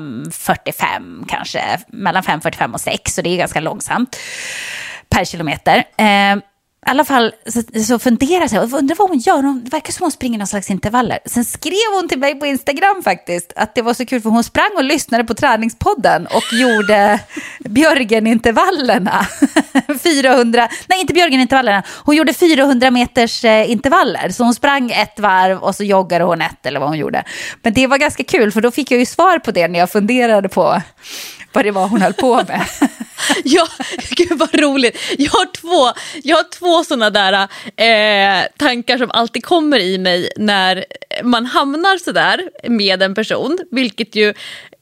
5:45 kanske, mellan 5:45 och 6, så det är ganska långsamt per kilometer. I alla fall så funderar jag, undrar vad hon gör. Det verkar som hon springer någon slags intervaller. Sen skrev hon till mig på Instagram faktiskt att det var så kul, för hon sprang och lyssnade på träningspodden och gjorde Björgen-intervallerna. 400, nej inte Björgen-intervallerna. Hon gjorde 400 meters intervaller. Så hon sprang ett varv och så joggade hon ett, eller vad hon gjorde. Men det var ganska kul, för då fick jag ju svar på det när jag funderade på vad det var hon höll på med. Ja, gud vad roligt. Jag har två sådana där tankar som alltid kommer i mig när man hamnar så där med en person, vilket ju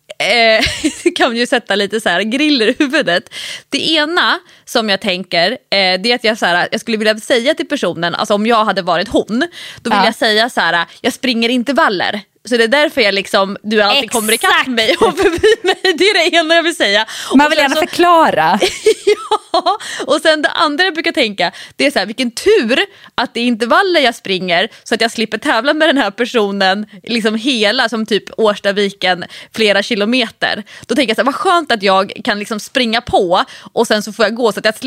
kan ju sätta lite så här griller i huvudet. Det ena som jag tänker, det är att jag skulle vilja säga till personen, alltså om jag hade varit hon, då vill jag säga så här: jag springer intervaller. Så det är därför jag liksom, du alltid kommer ikapp mig och förbi mig. Det är det ena jag vill säga. Man vill gärna förklara. Ja, och sen det andra jag brukar tänka, det är så här, vilken tur att det är intervaller jag springer, så att jag slipper tävla med den här personen liksom hela, som typ Årstaviken, flera kilometer. Då tänker jag så här, vad skönt att jag kan liksom springa på och sen så får jag gå, så att jag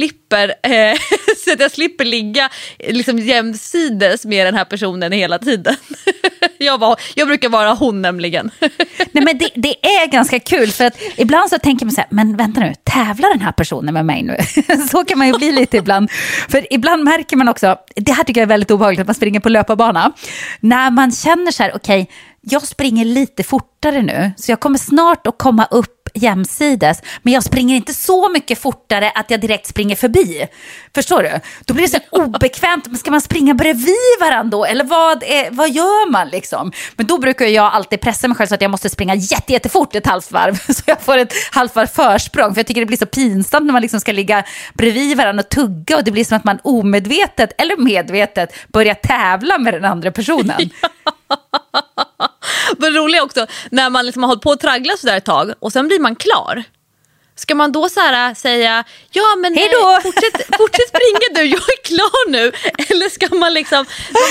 slipper ligga liksom jämsides med den här personen hela tiden. Jag brukar vara hon nämligen. Nej, men det är ganska kul, för att ibland så tänker man så här, men vänta nu, tävlar den här personen med mig nu? Så kan man ju bli lite ibland. För ibland märker man också, det här tycker jag är väldigt obehagligt, att man springer på löparbana. När man känner så här, okej, jag springer lite fortare nu, så jag kommer snart att komma upp jämsides, men jag springer inte så mycket fortare att jag direkt springer förbi. Förstår du? Då blir det så obekvämt. Men ska man springa bredvid varandra då? Eller vad gör man liksom? Men då brukar jag alltid pressa mig själv så att jag måste springa jättefort ett halvvarv, så jag får ett halvvarv försprång. För jag tycker det blir så pinsamt när man liksom ska ligga bredvid varandra och tugga, och det blir som att man omedvetet eller medvetet börjar tävla med den andra personen. Men det roliga också, när man liksom har hållit på att traggla så där ett tag och sen blir man klar. Ska man då så här säga, ja men fortsätt springa du, jag är klar nu? Eller ska man liksom,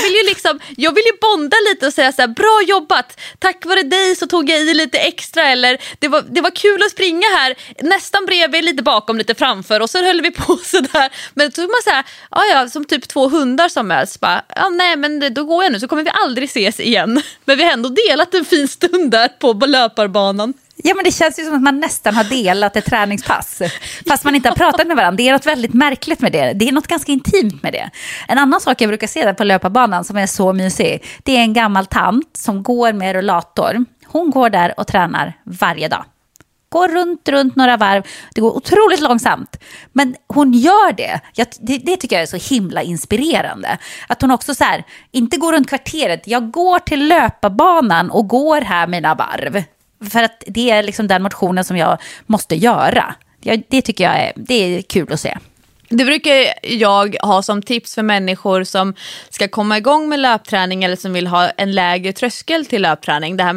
jag vill ju bonda lite och säga så här, bra jobbat, tack vare dig så tog jag i lite extra, eller det var kul att springa här, nästan bredvid, lite bakom, lite framför, och så höll vi på så där. Men då tog man så här, ja, som typ 2 hundar som möts, bara, ja nej men då går jag nu, så kommer vi aldrig ses igen. Men vi har ändå delat en fin stund där på löparbanan. Ja, men det känns ju som att man nästan har delat ett träningspass, fast man inte har pratat med varandra. Det är något väldigt märkligt med det. Det är något ganska intimt med det. En annan sak jag brukar se där på löparbanan som är så mysig, det är en gammal tant som går med rullator. Hon går där och tränar varje dag. Går runt några varv. Det går otroligt långsamt. Men hon gör det. Det tycker jag är så himla inspirerande. Att hon också så här, inte går runt kvarteret. Jag går till löparbanan och går här mina varv. För att det är liksom den motionen som jag måste göra. Det tycker jag det är kul att se. Det brukar jag ha som tips för människor som ska komma igång med löpträning eller som vill ha en lägre tröskel till löpträning. Det här med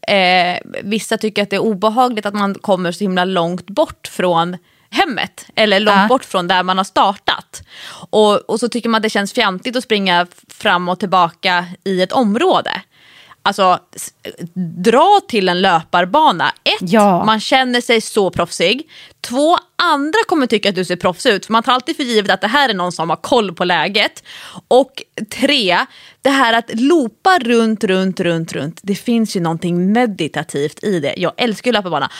att vissa tycker att det är obehagligt att man kommer så himla långt bort från hemmet eller långt bort från där man har startat. Och så tycker man att det känns fjantigt att springa fram och tillbaka i ett område. Alltså, dra till en löparbana. 1, man känner sig så proffsig. 2, andra kommer tycka att du ser proffsig ut. För man tar alltid för givet att det här är någon som har koll på läget. Och 3, det här att loopa runt. Det finns ju någonting meditativt i det. Jag älskar löparbana.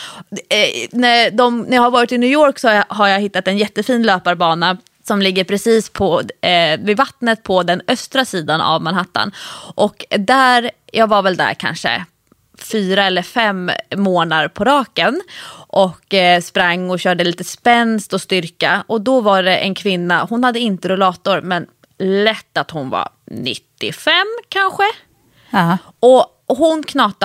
När jag har varit i New York så har jag hittat en jättefin löparbana som ligger precis vid vattnet på den östra sidan av Manhattan. Och jag var väl där kanske 4 eller 5 månader på raken och sprang och körde lite spänst och styrka. Och då var det en kvinna, hon hade inte rullator, men lätt att hon var 95 kanske. Aha. Och hon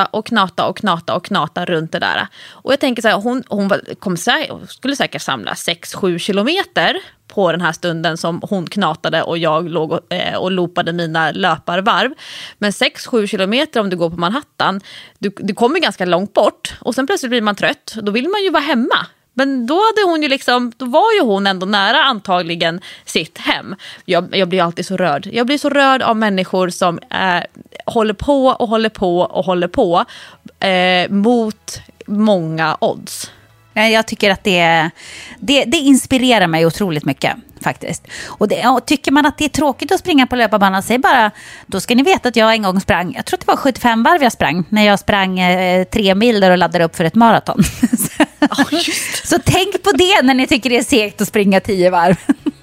knata runt det där. Och jag tänker så här, hon skulle säkert samla 6-7 kilometer på den här stunden som hon knatade och jag låg och loopade mina löparvarv. Men 6-7 kilometer om du går på Manhattan, du kommer ganska långt bort och sen plötsligt blir man trött. Då vill man ju vara hemma. Men då var ju hon ändå nära antagligen sitt hem. Jag blir alltid så rörd. Jag blir så rörd av människor som håller på mot många odds. Jag tycker att det inspirerar mig otroligt mycket faktiskt. Och tycker man att det är tråkigt att springa på löparbanan, säg bara, då ska ni veta att jag en gång sprang, jag tror att det var 75 varv jag sprang, när jag sprang 3 mil där och laddade upp för ett maraton. Så tänk på det när ni tycker det är segt att springa 10 varv.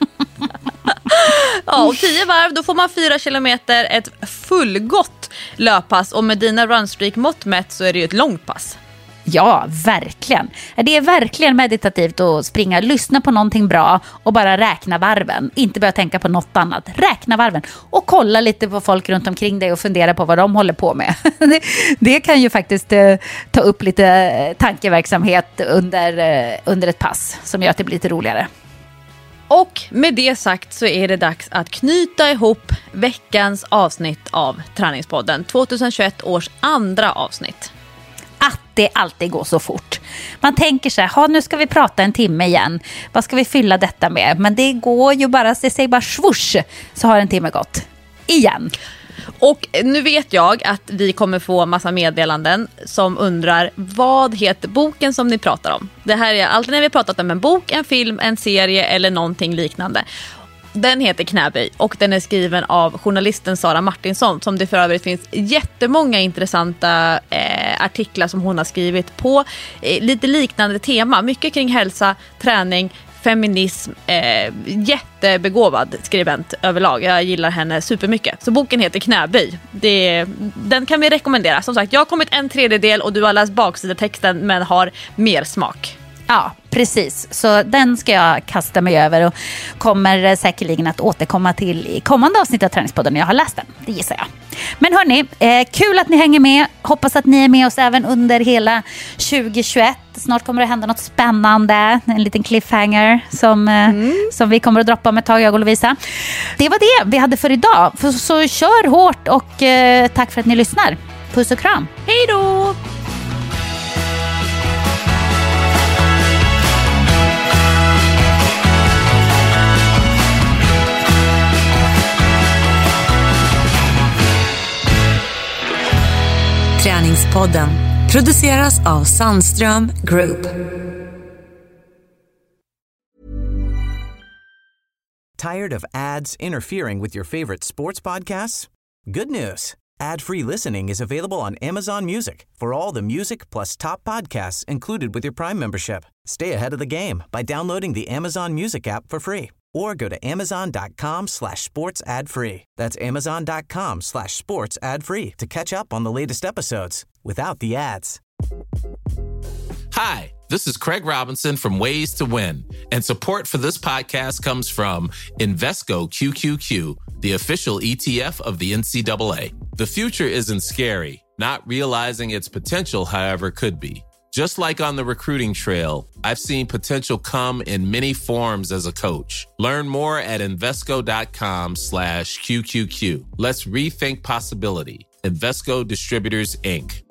Ja, och 10 varv, då får man 4 kilometer, ett fullgott löppass. Och med dina runstreak-mått mätt så är det ju ett långt pass. Ja, verkligen. Det är verkligen meditativt att springa, lyssna på någonting bra och bara räkna varven. Inte börja tänka på något annat. Räkna varven och kolla lite på folk runt omkring dig och fundera på vad de håller på med. Det kan ju faktiskt ta upp lite tankeverksamhet under ett pass som gör att det blir lite roligare. Och med det sagt så är det dags att knyta ihop veckans avsnitt av Träningspodden. 2021 års andra avsnitt. Att det alltid går så fort. Man tänker så här, nu ska vi prata en timme igen. Vad ska vi fylla detta med? Men det går ju bara, det säger bara swoosh, så har en timme gått. Igen. Och nu vet jag att vi kommer få massa meddelanden som undrar, vad heter boken som ni pratar om? Det här är alltid när vi har pratat om en bok, en film, en serie eller någonting liknande. Den heter Knäböj och den är skriven av journalisten Sara Martinsson, som det för övrigt finns jättemånga intressanta artiklar som hon har skrivit på lite liknande tema. Mycket kring hälsa, träning, feminism. Jättebegåvad skribent överlag. Jag gillar henne supermycket. Så boken heter Knäböj. Den kan vi rekommendera. Som sagt, jag har kommit 1/3 och du har läst baksidetexten men har mer smak. Ja, precis. Så den ska jag kasta mig över och kommer säkerligen att återkomma till i kommande avsnitt av Träningspodden när jag har läst den. Det gissar jag. Men hörni, kul att ni hänger med. Hoppas att ni är med oss även under hela 2021. Snart kommer det hända något spännande. En liten cliffhanger som vi kommer att droppa om ett tag, jag och Lovisa. Det var det vi hade för idag. Så kör hårt och tack för att ni lyssnar. Puss och kram. Hej då! Träningspodden produceras av Sandström Group. Tired of ads interfering with your favorite sports podcasts? Good news. Ad-free listening is available on Amazon Music for all the music plus top podcasts included with your Prime membership. Stay ahead of the game by downloading the Amazon Music app for free or go to amazon.com/sports ad free. That's amazon.com/sports ad free to catch up on the latest episodes without the ads. Hi, this is Craig Robinson from Ways to Win, and support for this podcast comes from Invesco QQQ, the official ETF of the NCAA. The future isn't scary. Not realizing its potential, however, could be. Just like on the recruiting trail, I've seen potential come in many forms as a coach. Learn more at Invesco.com/QQQ. Let's rethink possibility. Invesco Distributors, Inc.